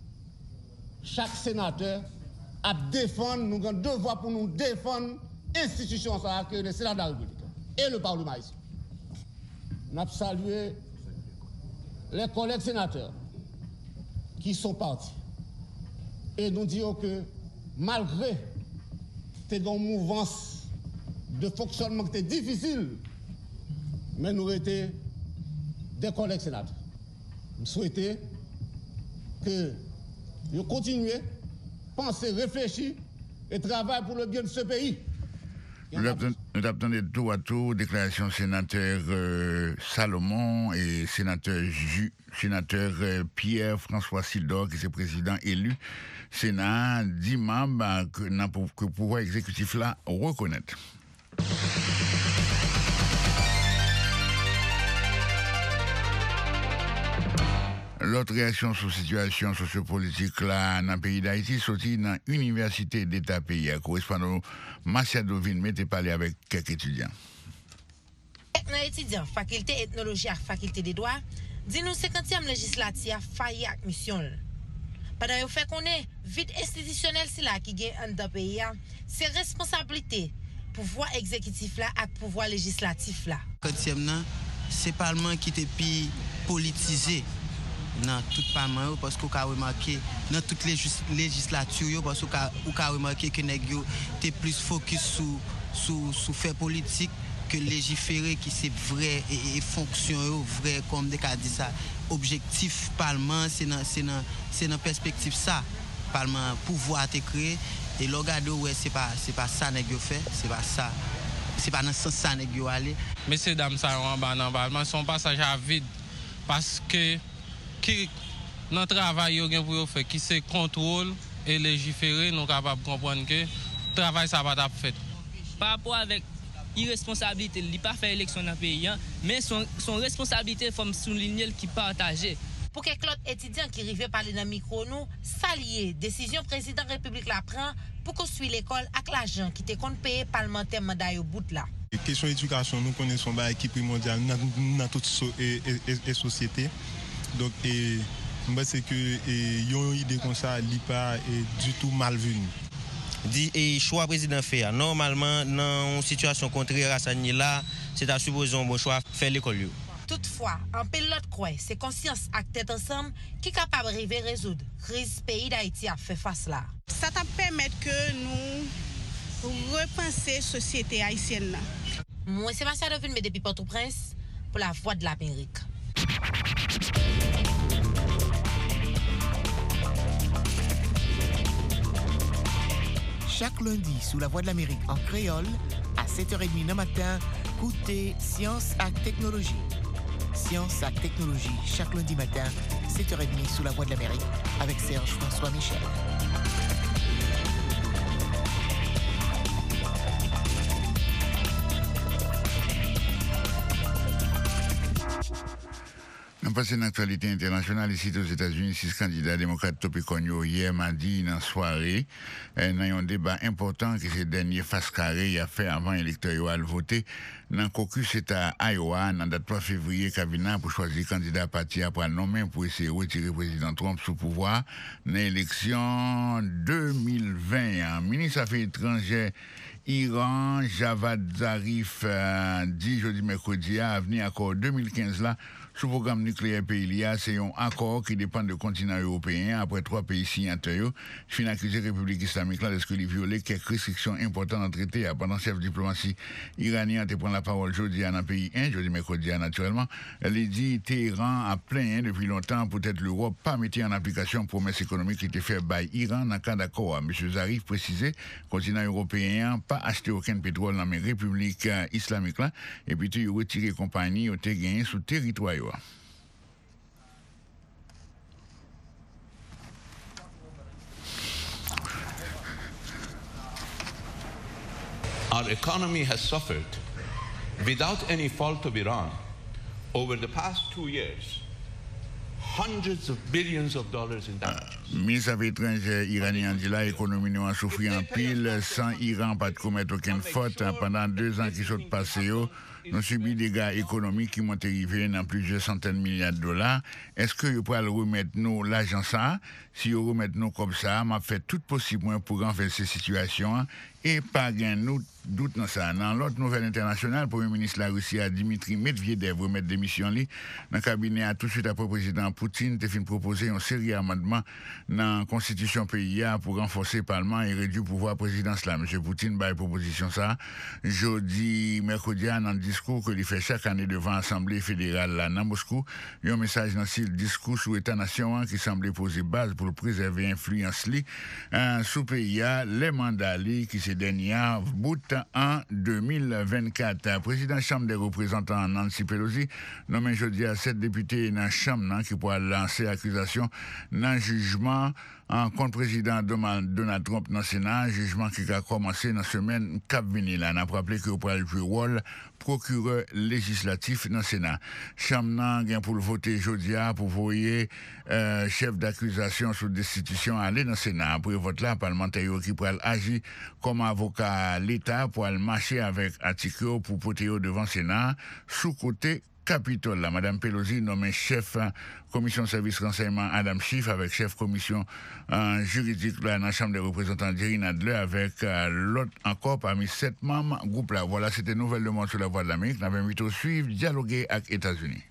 chaque sénateur a défendre, nous avons devoir pour nous défendre l'institution que le Sénat de la République et le Parlement ici. Nous avons salué les collègues sénateurs qui sont partis. Et nous disons que malgré cette mouvance de fonctionnement qui était difficile, mais nous étions des collègues sénateurs. Nous souhaitons que nous continuions, penser, réfléchir et travailler pour le bien de ce pays. Nous attendons tout à tout déclaration sénateur euh, Salomon et sénateur, Ju, sénateur euh, Pierre-François Sildor, qui est président élu Sénat, dix membres que le pouvoir exécutif là reconnaître. L'autre réaction sur la situation sociopolitique là dans le pays d'Haïti, sorti dans l'université d'État pays. Correspondant Marcia Dovine, mettez parler avec quelques étudiants. Nos étudiants, faculté ethnologie et faculté des droits, dis-nous cinquantième législature failli avec mission. Pendant que fait qu'on est vide institutionnel c'est là qui gagne dans le pays, c'est responsabilité pouvoir exécutif là et pouvoir législatif là. cinquantième c'est parlement qui était plus politisé. Dans tout le Parlement, parce qu'on a remarqué, dans toutes les législatures, parce qu'on a remarqué que les gens étaient plus focus sur sur sur faire politique que légiférer, qui c'est vrai et, et fonction vrai, comme des cas dit ça. Objectif Parlement, c'est dans c'est dans c'est dans perspective ça. Parlement pouvoir te créer et le regarder ouais c'est pas c'est pas ça nèg yo fait, c'est pas ça. C'est pas dans ce sens ça nèg yo aller. Messieurs dames ça en bas dans Parlement son passage à vide parce que qui dans travail yo gen pour faire qui c'est contrôle et légiférer nous capable comprendre que travail ça va t'a fait par rapport avec irresponsabilité il pas faire élection dans pays mais son son responsabilité faut souligner qui partager pour quelques autres étudiants qui arrivaient parler dans micro nous saluer décision président République la prend pour construire l'école avec l'argent qui était compte payer parlementaire mandat au bout là. Question éducation nous connaissons ba équipe primordiale dans toute et société. Donc, et, c'est que yon idée comme ça, il pas du tout malvenu. Dit et choix président fait normalement dans une situation contraire à ça là, c'est à supposer un bon choix faire l'école. Toutefois, en pilote croit, c'est conscience avec tête ensemble qui est capable de arriver résoudre crise pays d'Haïti a fait face là. Ça t'a permis que nous repenser société haïtienne. Moi c'est Marcia Dovine mais depuis Port-au-Prince pour la Voix de l'Amérique. Chaque lundi, sous la Voix de l'Amérique en créole, à sept heures trente le matin, écoutez Science et Technologie. Science et Technologie, chaque lundi matin, sept heures trente sous la Voix de l'Amérique, avec Serge François Michel. Nous passons une actualité internationale ici aux États-Unis. Six candidats démocrates topicogno hier mardi dans la soirée. Dans un débat important que ces derniers face carré a fait avant l'électorat voter dans le caucus État Iowa, dans la date trois février, cabinet pour choisir candidat parti après le nommer pour essayer de retirer le président Trump sous pouvoir dans l'élection deux mille vingt. Ministre des Affaires étrangères Iran, Javad Zarif, euh, dit jeudi mercredi à venir accord deux mille quinze là. Sous programme nucléaire pays, c'est un accord qui dépend du continent européen après trois pays signataires. Je suis accusé de la République islamique là de violer quelques restrictions importantes dans le traité. Pendant chef de diplomatie iranien te prend la parole aujourd'hui dans le pays un, jeudi mercredi naturellement. Elle dit Téhéran a plein depuis longtemps peut-être l'Europe pas mettre en application promesse économique qui était faite par Iran dans le cas d'accord. M. Zarif précisé, continent européen pas acheter aucun pétrole dans la République islamique là et puis tu retirer compagnie au te gagné sous territoire. Our economy has suffered without any fault of Iran over the past two years. Hundreds of billions of dollars in damages. Ministre des Affaires étrangères iranien dit là, l'économie a souffert en pile, sans Iran pas de commettre aucune faute. Pendant deux ans qui sont passés, nous subit des dégâts économiques qui m'ont arrivé dans plusieurs centaines de milliards de dollars. Est-ce que vous pouvez remettre nous l'argent ça? Si vous remettez nous comme ça, m'a fait tout possible pour renverser cette situation et pas gain nous doute dans ça. Dans l'autre nouvelle internationale, le Premier ministre de la Russie, Dimitri Medvedev, remettre démission li. Dans le cabinet, tout de suite après le président Poutine, a fait proposer une série d'amendements dans la constitution pays pour renforcer le Parlement et réduire le pouvoir présidentiel. M. Poutine, bah, proposition ça, jeudi, mercredi, dans discours que il fait chaque année devant l'Assemblée fédérale là dans Moscou. Un message dans ce discours sur l'État-nation qui semblait poser base pour préserver l'influence li euh, sous pays les mandats li qui se dernier bout en deux mille vingt-quatre. Président Chambre des représentants Nancy Pelosi nommé jeudi à sept députés dans la Chambre qui pourra lancer accusation dans jugement en contre président Donald Trump dans le Sénat, jugement qui a commencé dans la semaine cap vini là. On a rappelé que pour jouer rôle procureur législatif dans le Sénat. Chambre n'a pour le voter jeudi pour voyer euh, chef d'accusation sous destitution aller dans le Sénat. Après vote là, parlementaire qui pourra agir comme avocat l'État pour aller marcher avec article pour porter devant le Sénat sous côté Capitole, là, Madame Pelosi nommé chef euh, commission service renseignement Adam Schiff avec chef commission euh, juridique là, dans la Chambre des représentants Jerry Nadler avec euh, l'autre encore parmi sept membres groupe là. Voilà, c'était Nouvelle Le Monde sur la Voix de l'Amérique. Nous avons invité à suivre, dialoguer avec les États-Unis.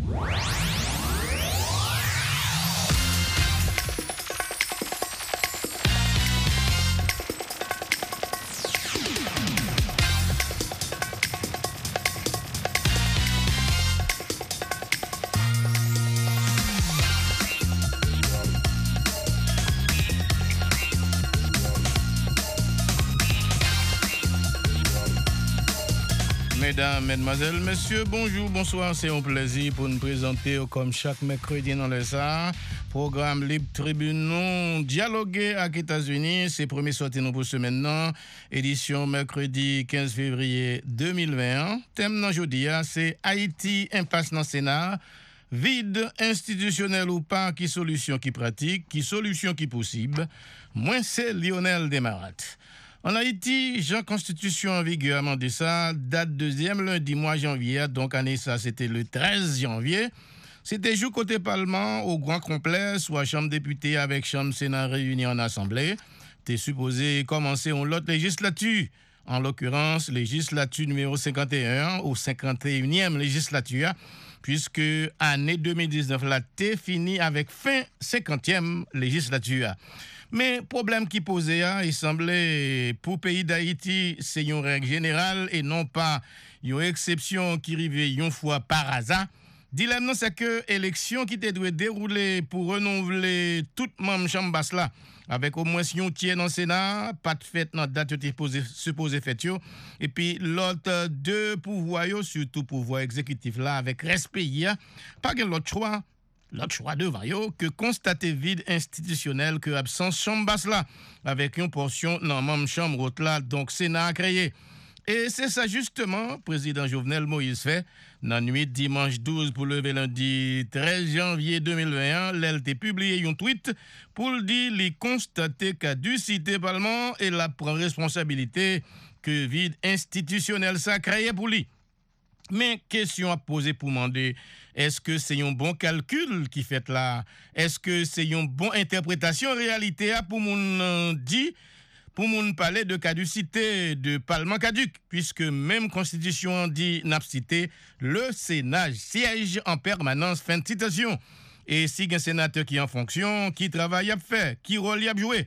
Mesdames, Mesdemoiselles, Messieurs, bonjour, bonsoir. C'est un plaisir pour nous présenter comme chaque mercredi dans les arts. Programme Libre Tribune, non dialoguer avec les États-Unis. C'est premier sorti nous pour ce maintenant. Édition mercredi quinze février deux mille vingt et un. Thème d'aujourd'hui, c'est Haïti, impasse dans le Sénat. Vide institutionnel ou pas, qui solution qui pratique, qui solution qui possible. Moi, c'est Lionel Desmarat. En Haïti, Jean Constitution en vigueur amendé ça, date deuxième lundi mois janvier, donc année ça c'était le treize janvier. C'était jour côté Parlement au grand complet, soit Chambre députée avec Chambre Sénat réunie en Assemblée. T'es supposé commencer en l'autre législature, en l'occurrence législature numéro cinquante et un ou cinquante et unième législature, puisque année deux mille dix-neuf là t'es fini avec fin cinquantième législature. Mais problème qui posait, il semblait pour le pays d'Haïti, c'est une règle générale et non pas une exception qui arrivait une fois par hasard. Dilemme, c'est que l'élection qui était déroulée pour renouveler toute membre chambre basse là, avec au moins si on tient dans le Sénat, pas de fête dans la date supposée faite, et puis l'autre deux pouvoirs, surtout pouvoir exécutif là, avec respect, pas que l'autre choix. L'autre choix devant yo que constater vide institutionnel que absence chambre basse là avec une portion dans même chambre haute là donc Sénat a créé. Et c'est ça justement président Jovenel Moïse fait dans nuit dimanche douze pour lever lundi treize janvier deux mille vingt et un, l'L T publié un tweet pour le dire les constater caducité parlement et la prend responsabilité que vide institutionnel ça créé pour lui. Mais question à poser pour demander, est-ce que c'est un bon calcul qui fait là? Est-ce que c'est une bonne interprétation en réalité pour mon dit, pour mon parler de caducité de Parlement caduc, puisque même Constitution dit n'a cité, le Sénat siège en permanence, fin de citation. Et si un sénateur qui est en fonction, qui travaille à faire, qui rôle à jouer,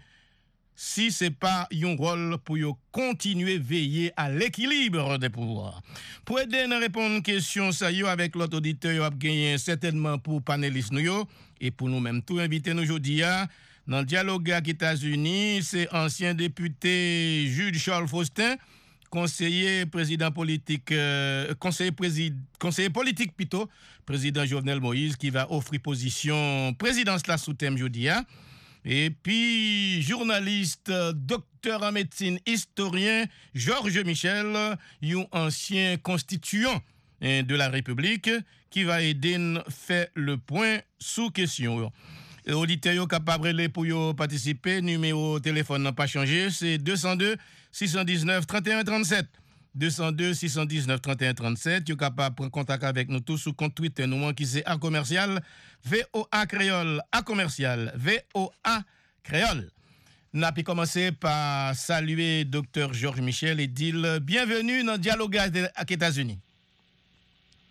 si ce n'est pas un rôle pour continuer à veiller à l'équilibre des pouvoirs. Pour aider à répondre à une question, ça y est, avec l'autre auditeur, a gagné certainement pour panélistes nous et pour nous-mêmes tout inviter nous aujourd'hui dans le dialogue avec les États-Unis, c'est ancien député Jude Charles Faustin, conseiller président politique, euh, conseiller, présid, conseiller politique plutôt, président Jovenel Moïse, qui va offrir position présidence là sous thème aujourd'hui. Et puis, journaliste, docteur en médecine, historien, Georges Michel, un ancien constituant de la République, qui va aider à faire le point sous question. Auditeurs capables pour participer, numéro de téléphone n'a pas changé, c'est deux zéro deux, six un neuf, trente et un trente-sept. deux zéro deux, six un neuf, trente et un trente-sept. Vous êtes capable de prendre contact avec nous tous sur compte Twitter, nous qui c'est A commercial, V O A créole, A commercial, V O A créole. Nous avons commencé par saluer docteur Georges Michel et dire bienvenue dans le dialogue avec les États-Unis.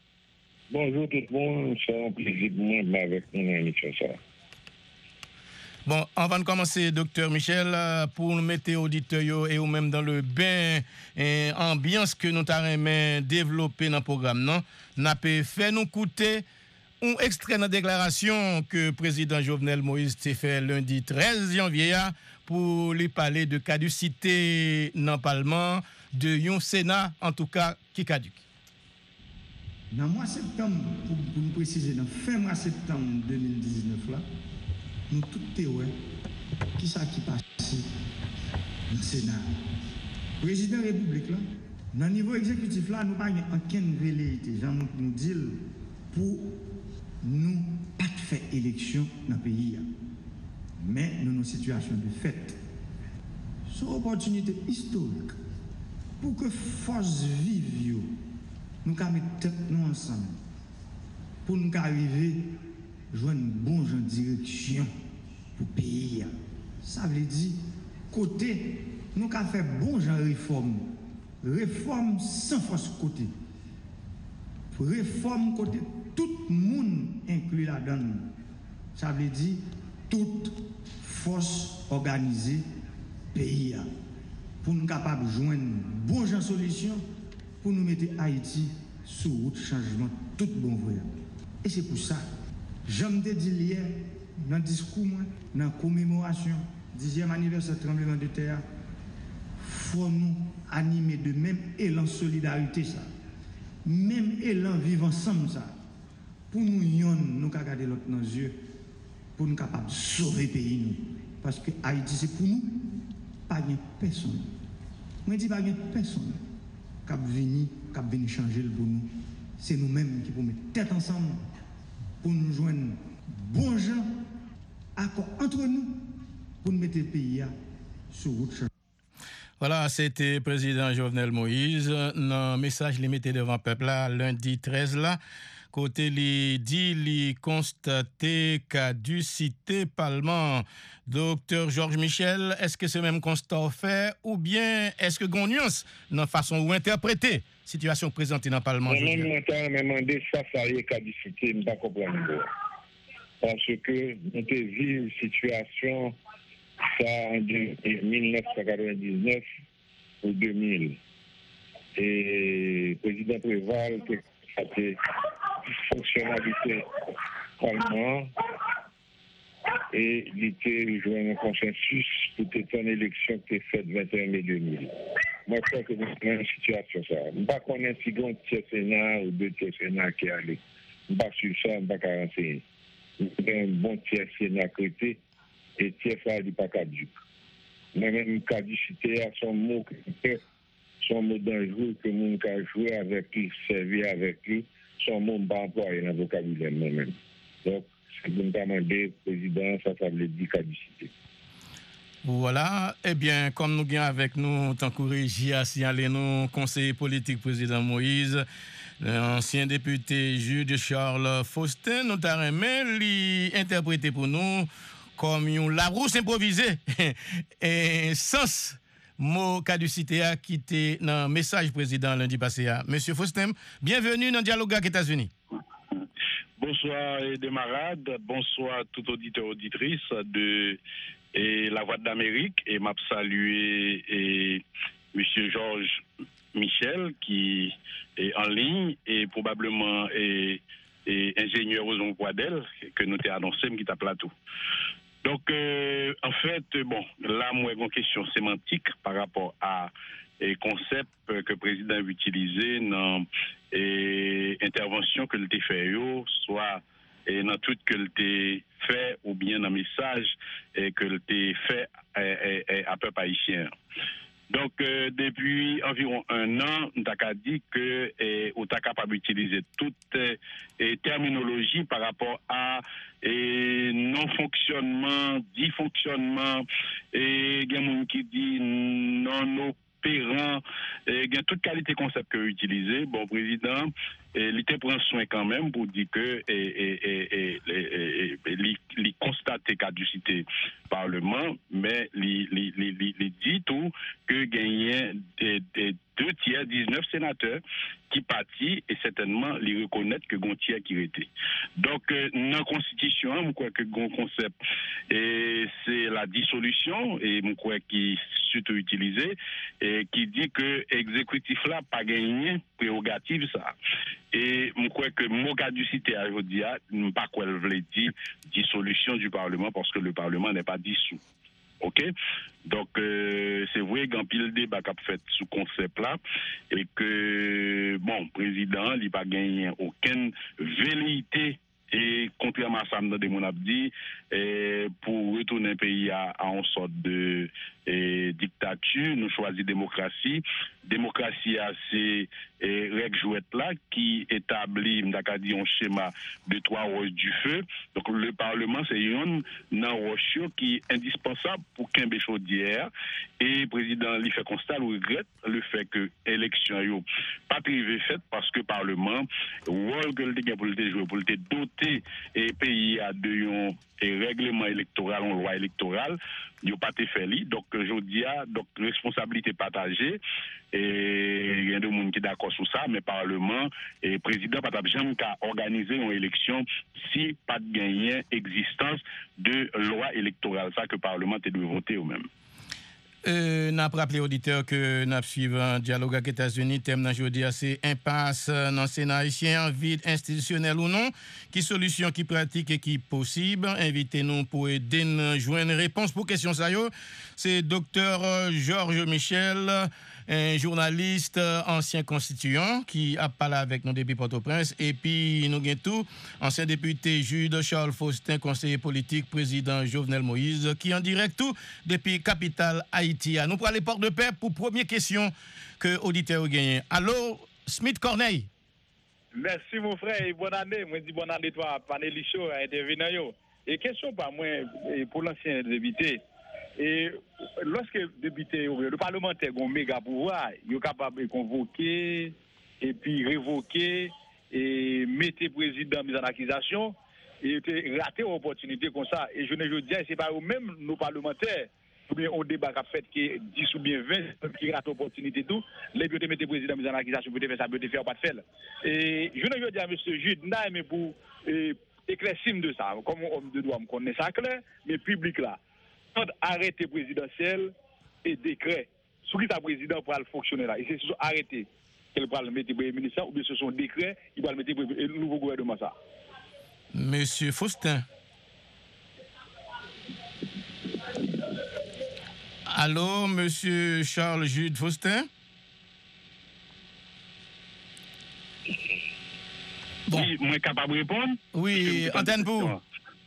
Bonjour tout le monde, c'est un plaisir pour moi avec mon émission. Bon, avant de commencer, docteur Michel, pour nous mettre auditeurs et ou même dans le bain et ambiance que nous avons développé dans le programme, non, n'a pas fait nous coûter un extrait de la déclaration que le président Jovenel Moïse a fait lundi treize janvier pour lui parler de caducité dans le Parlement de un Sénat, en tout cas, qui caduque. Dans le mois de septembre, pour, pour nous préciser, dans le fin mois de septembre deux mille dix-neuf, là, nous tous théories, qui ça qui passe dans le Sénat. Le président de la République, là, dans le niveau exécutif, là, nous n'avons aucune velléité, j'en nous dit, pour nous pas faire élection dans le pays. Mais nous avons une situation de fait. C'est une opportunité historique pour que force vive, nous mettre tête nous ensemble, pour nous arriver à jouer une bonne direction pour le pays. Ça veut dire, côté, nous avons fait bon genre réforme. Réforme sans force côté. Réforme côté, tout le monde inclus là-dedans. Ça veut dire, toute force organisée pays. Pour nous capables de joindre une bonne solution pour nous mettre Haïti sur route changement tout bon vrai. Et c'est pour ça, j'aime te dire hier, dans le discours, dans la commémoration dixième anniversaire du tremblement de terre, il faut nous animer de même élan solidarité, ça. Même élan vivre ensemble, ça. Pour nous, nous garder l'autre dans les yeux, pour nous capables de sauver le pays. Nous. Parce que Haïti, c'est pour nous, pas de personne. Moi, je dis pas de personne qui vient qui vient changer pour nous. C'est nous-mêmes qui pouvons mettre tête ensemble pour nous joindre bon gens, accord entre nous, pour nous mettre le pays sur route. Voilà, c'était le président Jovenel Moïse. Dans le message limité devant le peuple, là, lundi treize, là, côté li dit, li constaté caducité Parlement. Docteur Georges Michel, est-ce que ce même constat fait ou bien est-ce que gon nuance dans la façon où interpréter la situation présentée dans le Parlement? Je vais demander ça, ça y est caducité, je ne pas comprendre. Parce que nous avons vu une situation ça en mille neuf cent quatre-vingt-dix-neuf ou deux mille. Et le président Préval a été fonctionnalité Parlement et il était joué un consensus pour une élection qui est faite le vingt et un mai deux mille. Moi, je crois que nous sommes dans une situation ça. Je ne sais pas qu'on a un second tiers Sénat ou deux tiers Sénat qui est allé. Je ne sais pas sur ça, je ne sais pas qu'à renseigner. Nous avons un bon tiers Sénat créé et tiers ça n'est pas caduque. Mais même caducité à son mot, son mot dangereux que nous avons joué avec lui, servi avec lui, son mot pas employé dans le vocabulaire moi-même. Donc, c'est pour nous demander, président, ça, ça veut dire caducité. Voilà, eh bien, comme nous avons avec nous, tant que Régie a signalé nous, conseiller politique président Moïse, l'ancien député Jude Charles Faustin, nous avons interprété pour nous comme une Larousse improvisée et sens mot caducité a quitté dans le message président lundi passé. Monsieur Faustin, bienvenue dans Dialogue avec les États-Unis. Bonsoir et démarrade, bonsoir tout auditeur auditrice de et La Voix de l'Amérique et m'a salué et monsieur Georges Michel qui est en ligne et probablement est, est ingénieur aux Onquadel que nous t'ai annoncé qui t'a plateau. Donc euh, en fait bon là moi une question sémantique par rapport à et concept que le président a utilisé dans et intervention que le T fait soit et dans tout que le T fait ou bien dans message et que le T fait à peuple haïtien. Donc euh, depuis environ un an, on t'a dit que et on t'a capable d'utiliser toute et terminologie par rapport à et non fonctionnement, dysfonctionnement et il y a des gens qui dit non opérant, il y a toute qualité concept que utiliser. Bon président, il te prend soin quand même pour dire que il constate caducité parlement, mais il dit tout que gagner deux tiers, dix-neuf sénateurs qui partit et certainement les reconnaître que Gontier qui était. Donc, euh, dans la Constitution, je crois que le concept, et c'est la dissolution, et je crois qu'il est surtout utilisé, et qui dit que l'exécutif là pas gagné prérogative ça. Et je crois que mon caducité à aujourd'hui, je ne sais pas quoi elle veut dire dissolution du Parlement parce que le Parlement n'est pas dissous. OK? Donc, euh, c'est vrai qu'il y a un pile débat qui a fait sous concept là et que, bon, le président n'a pas gagné aucune velléité. Et contrairement à ça, nous avons dit, pour retourner le pays à, à une sorte de et, dictature, nous choisissons démocratie. Démocratie, c'est règle jouette là qui établit dit, un schéma de trois roches du feu. Donc le Parlement, c'est une roche qui est indispensable pour qu'un chaudière. Et le président lui fait constat, il regrette le fait que l'élection n'a pas été faite parce que le Parlement, le rôle que le pour le jouer, pour le doter et pays à deux et règlement électoral, en loi électorale, il n'y a pas été fait. Donc, je dis, donc, responsabilité partagée, et il y a des gens qui sont d'accord sur ça, mais le Parlement et le président n'a pas jamais organiser une élection si pas de gagner existence de loi électorale. Ça que le Parlement doit voter au même. Euh, n'a rappelé auditeur que n'a suivi un dialogue avec les États-Unis thème dans aujourd'hui c'est impasse dans le Sénat haïtien vide institutionnel ou non qui solution qui pratique et qui possible invitez-nous pour aider nous joindre une réponse pour question ça yo c'est docteur Georges Michel un journaliste ancien constituant qui a parlé avec nous depuis Port-au-Prince et puis nous avons tout ancien député Jude Charles Faustin conseiller politique président Jovenel Moïse qui en direct tout depuis capitale Haïti. Nous prenons les portes de paix pour première question que auditeur a gagné. Allô Smith Corneille. Merci mon frère et bonne année. Moi dis bonne année toi Paneli Show à intervenir. Et question pas moi pour l'ancien député. Et lorsque le député, le parlementaire a un méga pouvoir, il est capable de convoquer et puis révoquer et mettre le président en accusation et rater une opportunité comme ça. Et je ne veux dire, c'est pas même nos parlementaires, ou bien on débat qui fait que dix ou bien vingt qui ratent l'opportunité tout, les peut mettre le président en accusation, peut faire ça, peut faire pas de faire. Et je ne veux dire, M. Jude, mais pour éclaircir de ça, comme homme de droit, on connaît ça clair, mais public là. Arrêté présidentiel et décret. Sous qui ta président pour le fonctionner là. Et c'est sur arrêté qu'elle va le mettre le premier ministre ou bien ce sont décrets, il va le mettre le nouveau gouvernement ça. Monsieur Faustin. Allô, monsieur Charles Jude Faustin. Bon. Oui, moi capable de répondre? Oui, antenne pour.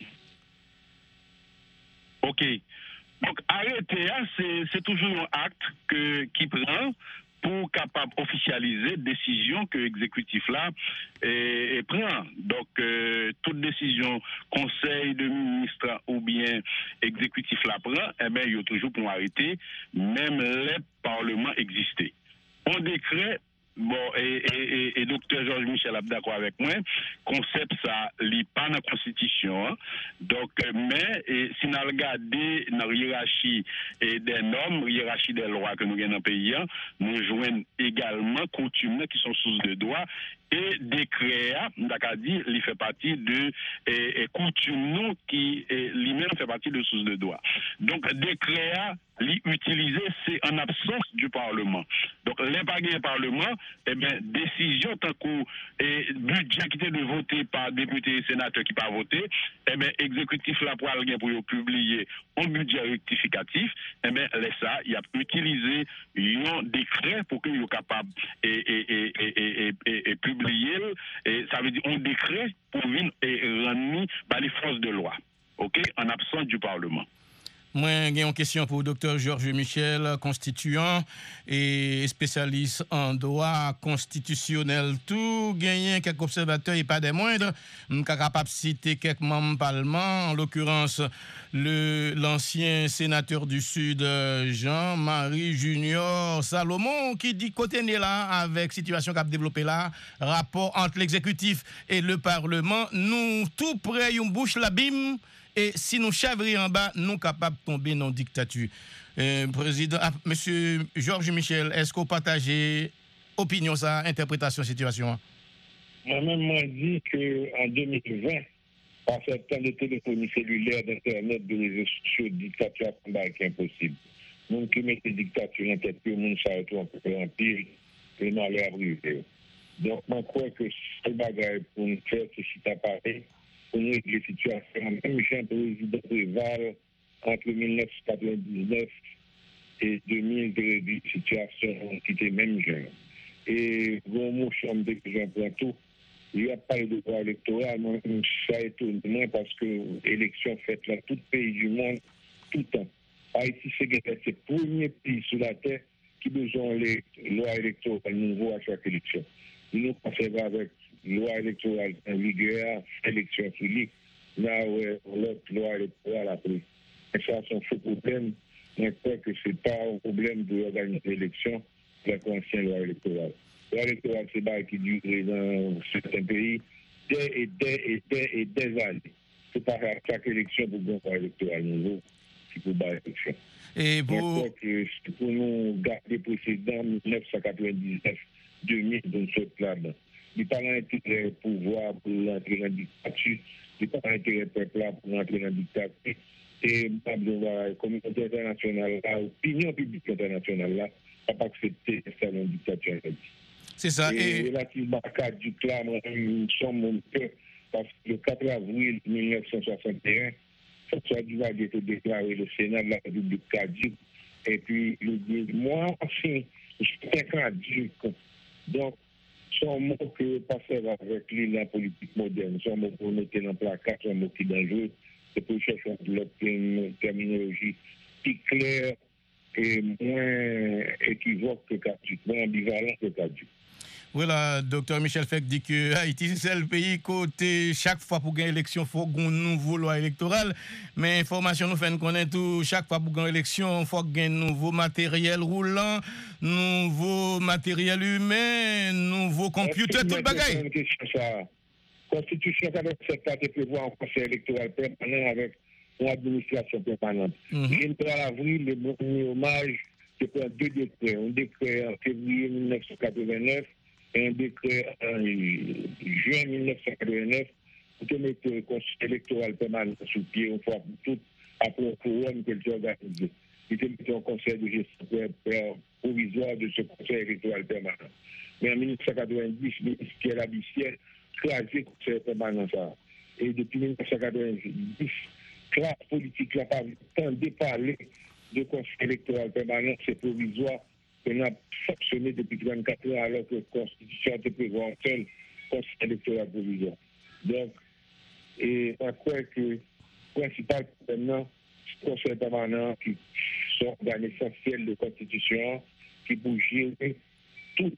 OK. Donc, arrêter, c'est toujours un acte que, qui prend pour capable officialiser décision que l'exécutif là et, et prend. Donc, euh, toute décision, conseil de ministre ou bien exécutif là prend, eh bien, il y a toujours pour arrêter, même les parlements existés. En décret, bon, et, et, et docteur Georges Michel a d'accord avec moi, concept ça, lit pas dans la Constitution. Hein. Donc, mais et, si nous regardons dans la hiérarchie et des normes, hiérarchie des lois que nous avons dans le pays, hein, nous joignons également coutumes qui sont sources de droit et décret, d'accord dit, il fait partie de et, et coutumes qui lui-même fait partie de sources de droit. Donc, décret l'utiliser, c'est en absence du Parlement. Donc, l'impact du Parlement, eh bien, décision tant que budget qui était de voter par député et sénateur qui pas voté, eh bien, exécutif là pour aller pour publier un budget rectificatif, eh bien, laisse ça, il a utilisé un décret pour qu'il soit capable et, et, et, et, et, et, et publier, et ça veut dire un décret pour venir et rendre par les forces de loi, ok, en absence du Parlement. Moi, j'ai une question pour le docteur Georges Michel, constituant et spécialiste en droit constitutionnel. Tout gagné quelques observateurs et pas des moindres. Je suis capable de citer quelques membres du Parlement, en l'occurrence le, l'ancien sénateur du Sud, Jean-Marie Junior Salomon, qui dit côté là, avec la situation qu'a développée là, rapport entre l'exécutif et le Parlement, nous tout près, une bouche l'abîme. Et si nous chavrions en bas, nous sommes capables de tomber dans la dictature. Euh, président, ah, Monsieur Georges Michel, est-ce que vous partagez opinion ça, interprétation situation? Moi-même, moi dit qu'en deux mille vingt, par ce temps de téléphonie cellulaire, d'Internet, de réseaux sociaux, dictature est impossible. Nous qui mettons dictature en tête, le monde s'arrête un peu en pile, et malheur arrivé. Donc, je crois que c'est le bagage pour nous faire ce qui t'a parlé, pour nous régler la situation. Même Jean président Préval, entre mille neuf cent quatre-vingt-dix-neuf et deux mille, de la situation qui était même jeune. Et bon, moi, je suis de Jean Plantou. Il n'y a pas de droit électoral, ça étonne moins parce que l'élection faite dans tout pays du monde, tout le temps. Haïti, c'est le premier pays sur la terre qui a besoin de lois électorales nouveau à chaque élection. Nous conservons avec loi électorale en vigueur, élection publique, là où l'autre loi électorale a pris. Et ça, c'est un faux problème. Je crois que ce n'est pas un problème d'organiser l'élection, la ancienne loi électorale. La loi électorale, c'est ça qui dure dans certains pays des et des et des et des années. C'est pas à chaque élection pour une loi électorale nouveau qui peut battre l'élection. Et pour... Je crois que c'est pour nous garder précédent mille neuf cent quatre-vingt-dix-neuf deux mille dans ce plan-là. Il n'y a pas l'intérêt pouvoir pour entrer dans la dictature, il n'y a pas l'intérêt peuple pour entrer dans la dictature. Et la communauté internationale, l'opinion publique internationale, là, n'a pas accepté ça dans la dictature. C'est ça. Et, et... relativement à cadre du clan, nous sommes un peu, parce que le quatre avril mille neuf cent soixante et un, François Duvalier a été déclaré le Sénat de la République caduque. Et puis, il dit, moi, enfin, je suis un caduque. Donc, son mot que passer avec lui la politique moderne, son mot pour mettre dans le placard, son mot qui est dangereux, c'est pour chercher une terminologie plus claire et moins équivoque que caduque, moins ambivalent que caduque. Voilà, docteur Michel Fek dit que Haïti, c'est le pays côté chaque fois pour gagner l'élection, il faut une nouvelle loi électorale. Mais information nous fait connaître tout, chaque fois pour gagner l'élection, il faut gagner nouveau matériel roulant, nouveau matériel humain, nouveau computer, tout le bagage. La Constitution quatre-vingt-sept a prévoit un conseil électoral permanent avec une administration permanente. Mm-hmm. Et à l'avril, le premier hommage, c'est pour deux décrets. Un décret en février mille neuf cent quatre-vingt-neuf et un décret en juin mille neuf cent quatre-vingt-neuf pour mettre le conseil électoral permanent sous pied une fois pour toutes après un forum qu'elle a organisé. Il était mis un conseil de gestion provisoire de ce conseil électoral permanent. Mais en mille neuf cent quatre-vingt-dix, le ministre Pierre Labissière crasé le conseil permanent ça. Et depuis mille neuf cent quatre-vingt-dix, classe politique n'a pas tant de parler de conseil électoral permanent, c'est provisoire. On a fonctionné depuis trente-quatre ans alors que la Constitution a prévu un seul conseil électoral provisoire. Donc, et on croit que le principal problème, c'est le conseil permanent qui sont organes essentiels de la Constitution, qui pour gérer toute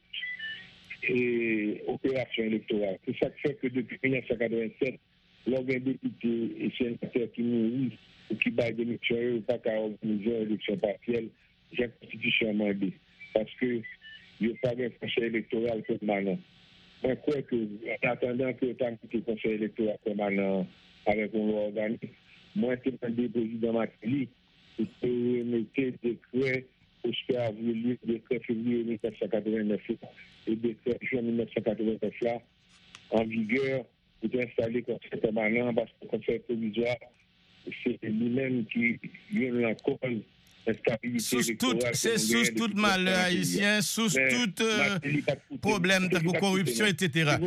et, opération électorale. C'est ça qui fait que depuis mille neuf cent quatre-vingt-sept, l'organe député et sénateur qui nourrit ou qui bat des élections, ou pas qu'à organiser une élection partielle, j'ai la Constitution demandé. Parce que il n'y a pas de conseil électoral permanent. Je crois que, en attendant que le conseil électoral permanent avec un loi organique, moi, je demande au président Mateli de remettre des décrets au huit avril, décret février mille neuf cent quatre-vingt-neuf et décret juin mille neuf cent quatre-vingt-neuf là, en vigueur, pour installer le conseil permanent parce que le conseil provisoire, c'est lui-même qui vient en cause. Sous tout, c'est sous tout malheur haïtien, sous tout euh, problème de corruption, et cetera.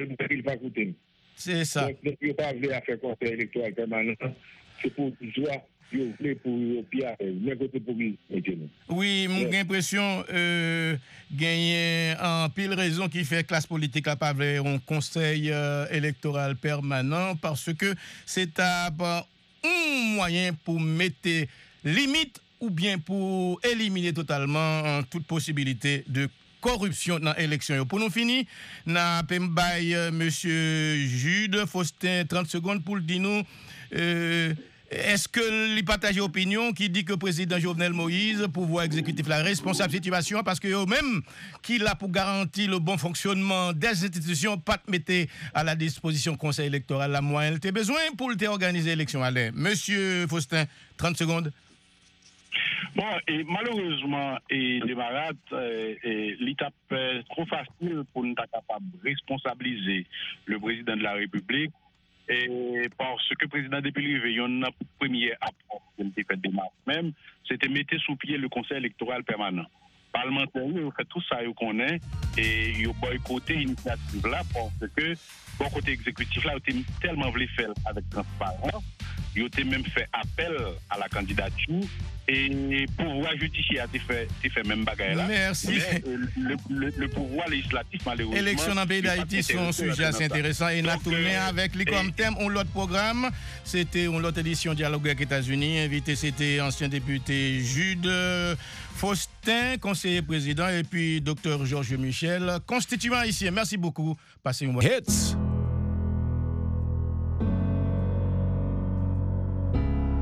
C'est ça. Donc, il n'y a pas de faire conseil électoral permanent. C'est pour joie, pour Pierre, mais côté pour oui, j'ai l'impression euh, gagner en pile raison qui fait classe politique à pas un conseil euh, électoral permanent parce que c'est un moyen pour mettre limite ou bien pour éliminer totalement toute possibilité de corruption dans l'élection. Pour nous finir, nous avons M. Jude Faustin trente secondes pour le dire nous. Euh, Est-ce que les partage opinion qui dit que le président Jovenel Moïse, pouvoir exécutif, la responsable situation, parce que eux-mêmes, qui l'a pour garantir le bon fonctionnement des institutions, pas de mettre à la disposition conseil électoral la moyenne, il a besoin pour organiser l'élection. Allez, Monsieur Faustin, trente secondes. Bon, et malheureusement, et démarrade, l'étape est trop facile pour nous être capable de responsabiliser le président de la République. Et parce que le président depuis l'arrivée, une première approche qui a été faite même, c'était mettre sous pied le conseil électoral permanent. Parlementaires, ils ont fait tout ça, ils connaissent, et ils ont boycotté l'initiative là parce que, bon côté exécutif là, ils ont tellement voulu faire avec transparence, ils ont même fait appel à la candidature, et le pouvoir judiciaire a fait, fait même bagaille là. Merci. Mais, le, le, le pouvoir législatif, malheureusement. Élection dans le pays d'Haïti sont un sujet assez intéressant. Et nous avons tourné avec lui comme thème, on l'autre programme. C'était une autre édition Dialogue avec les États-Unis. Invité, c'était ancien député Jude Faustin, conseiller président, et puis docteur Georges Michel, constituant haïtien. Merci beaucoup. Passez une bonne. Hits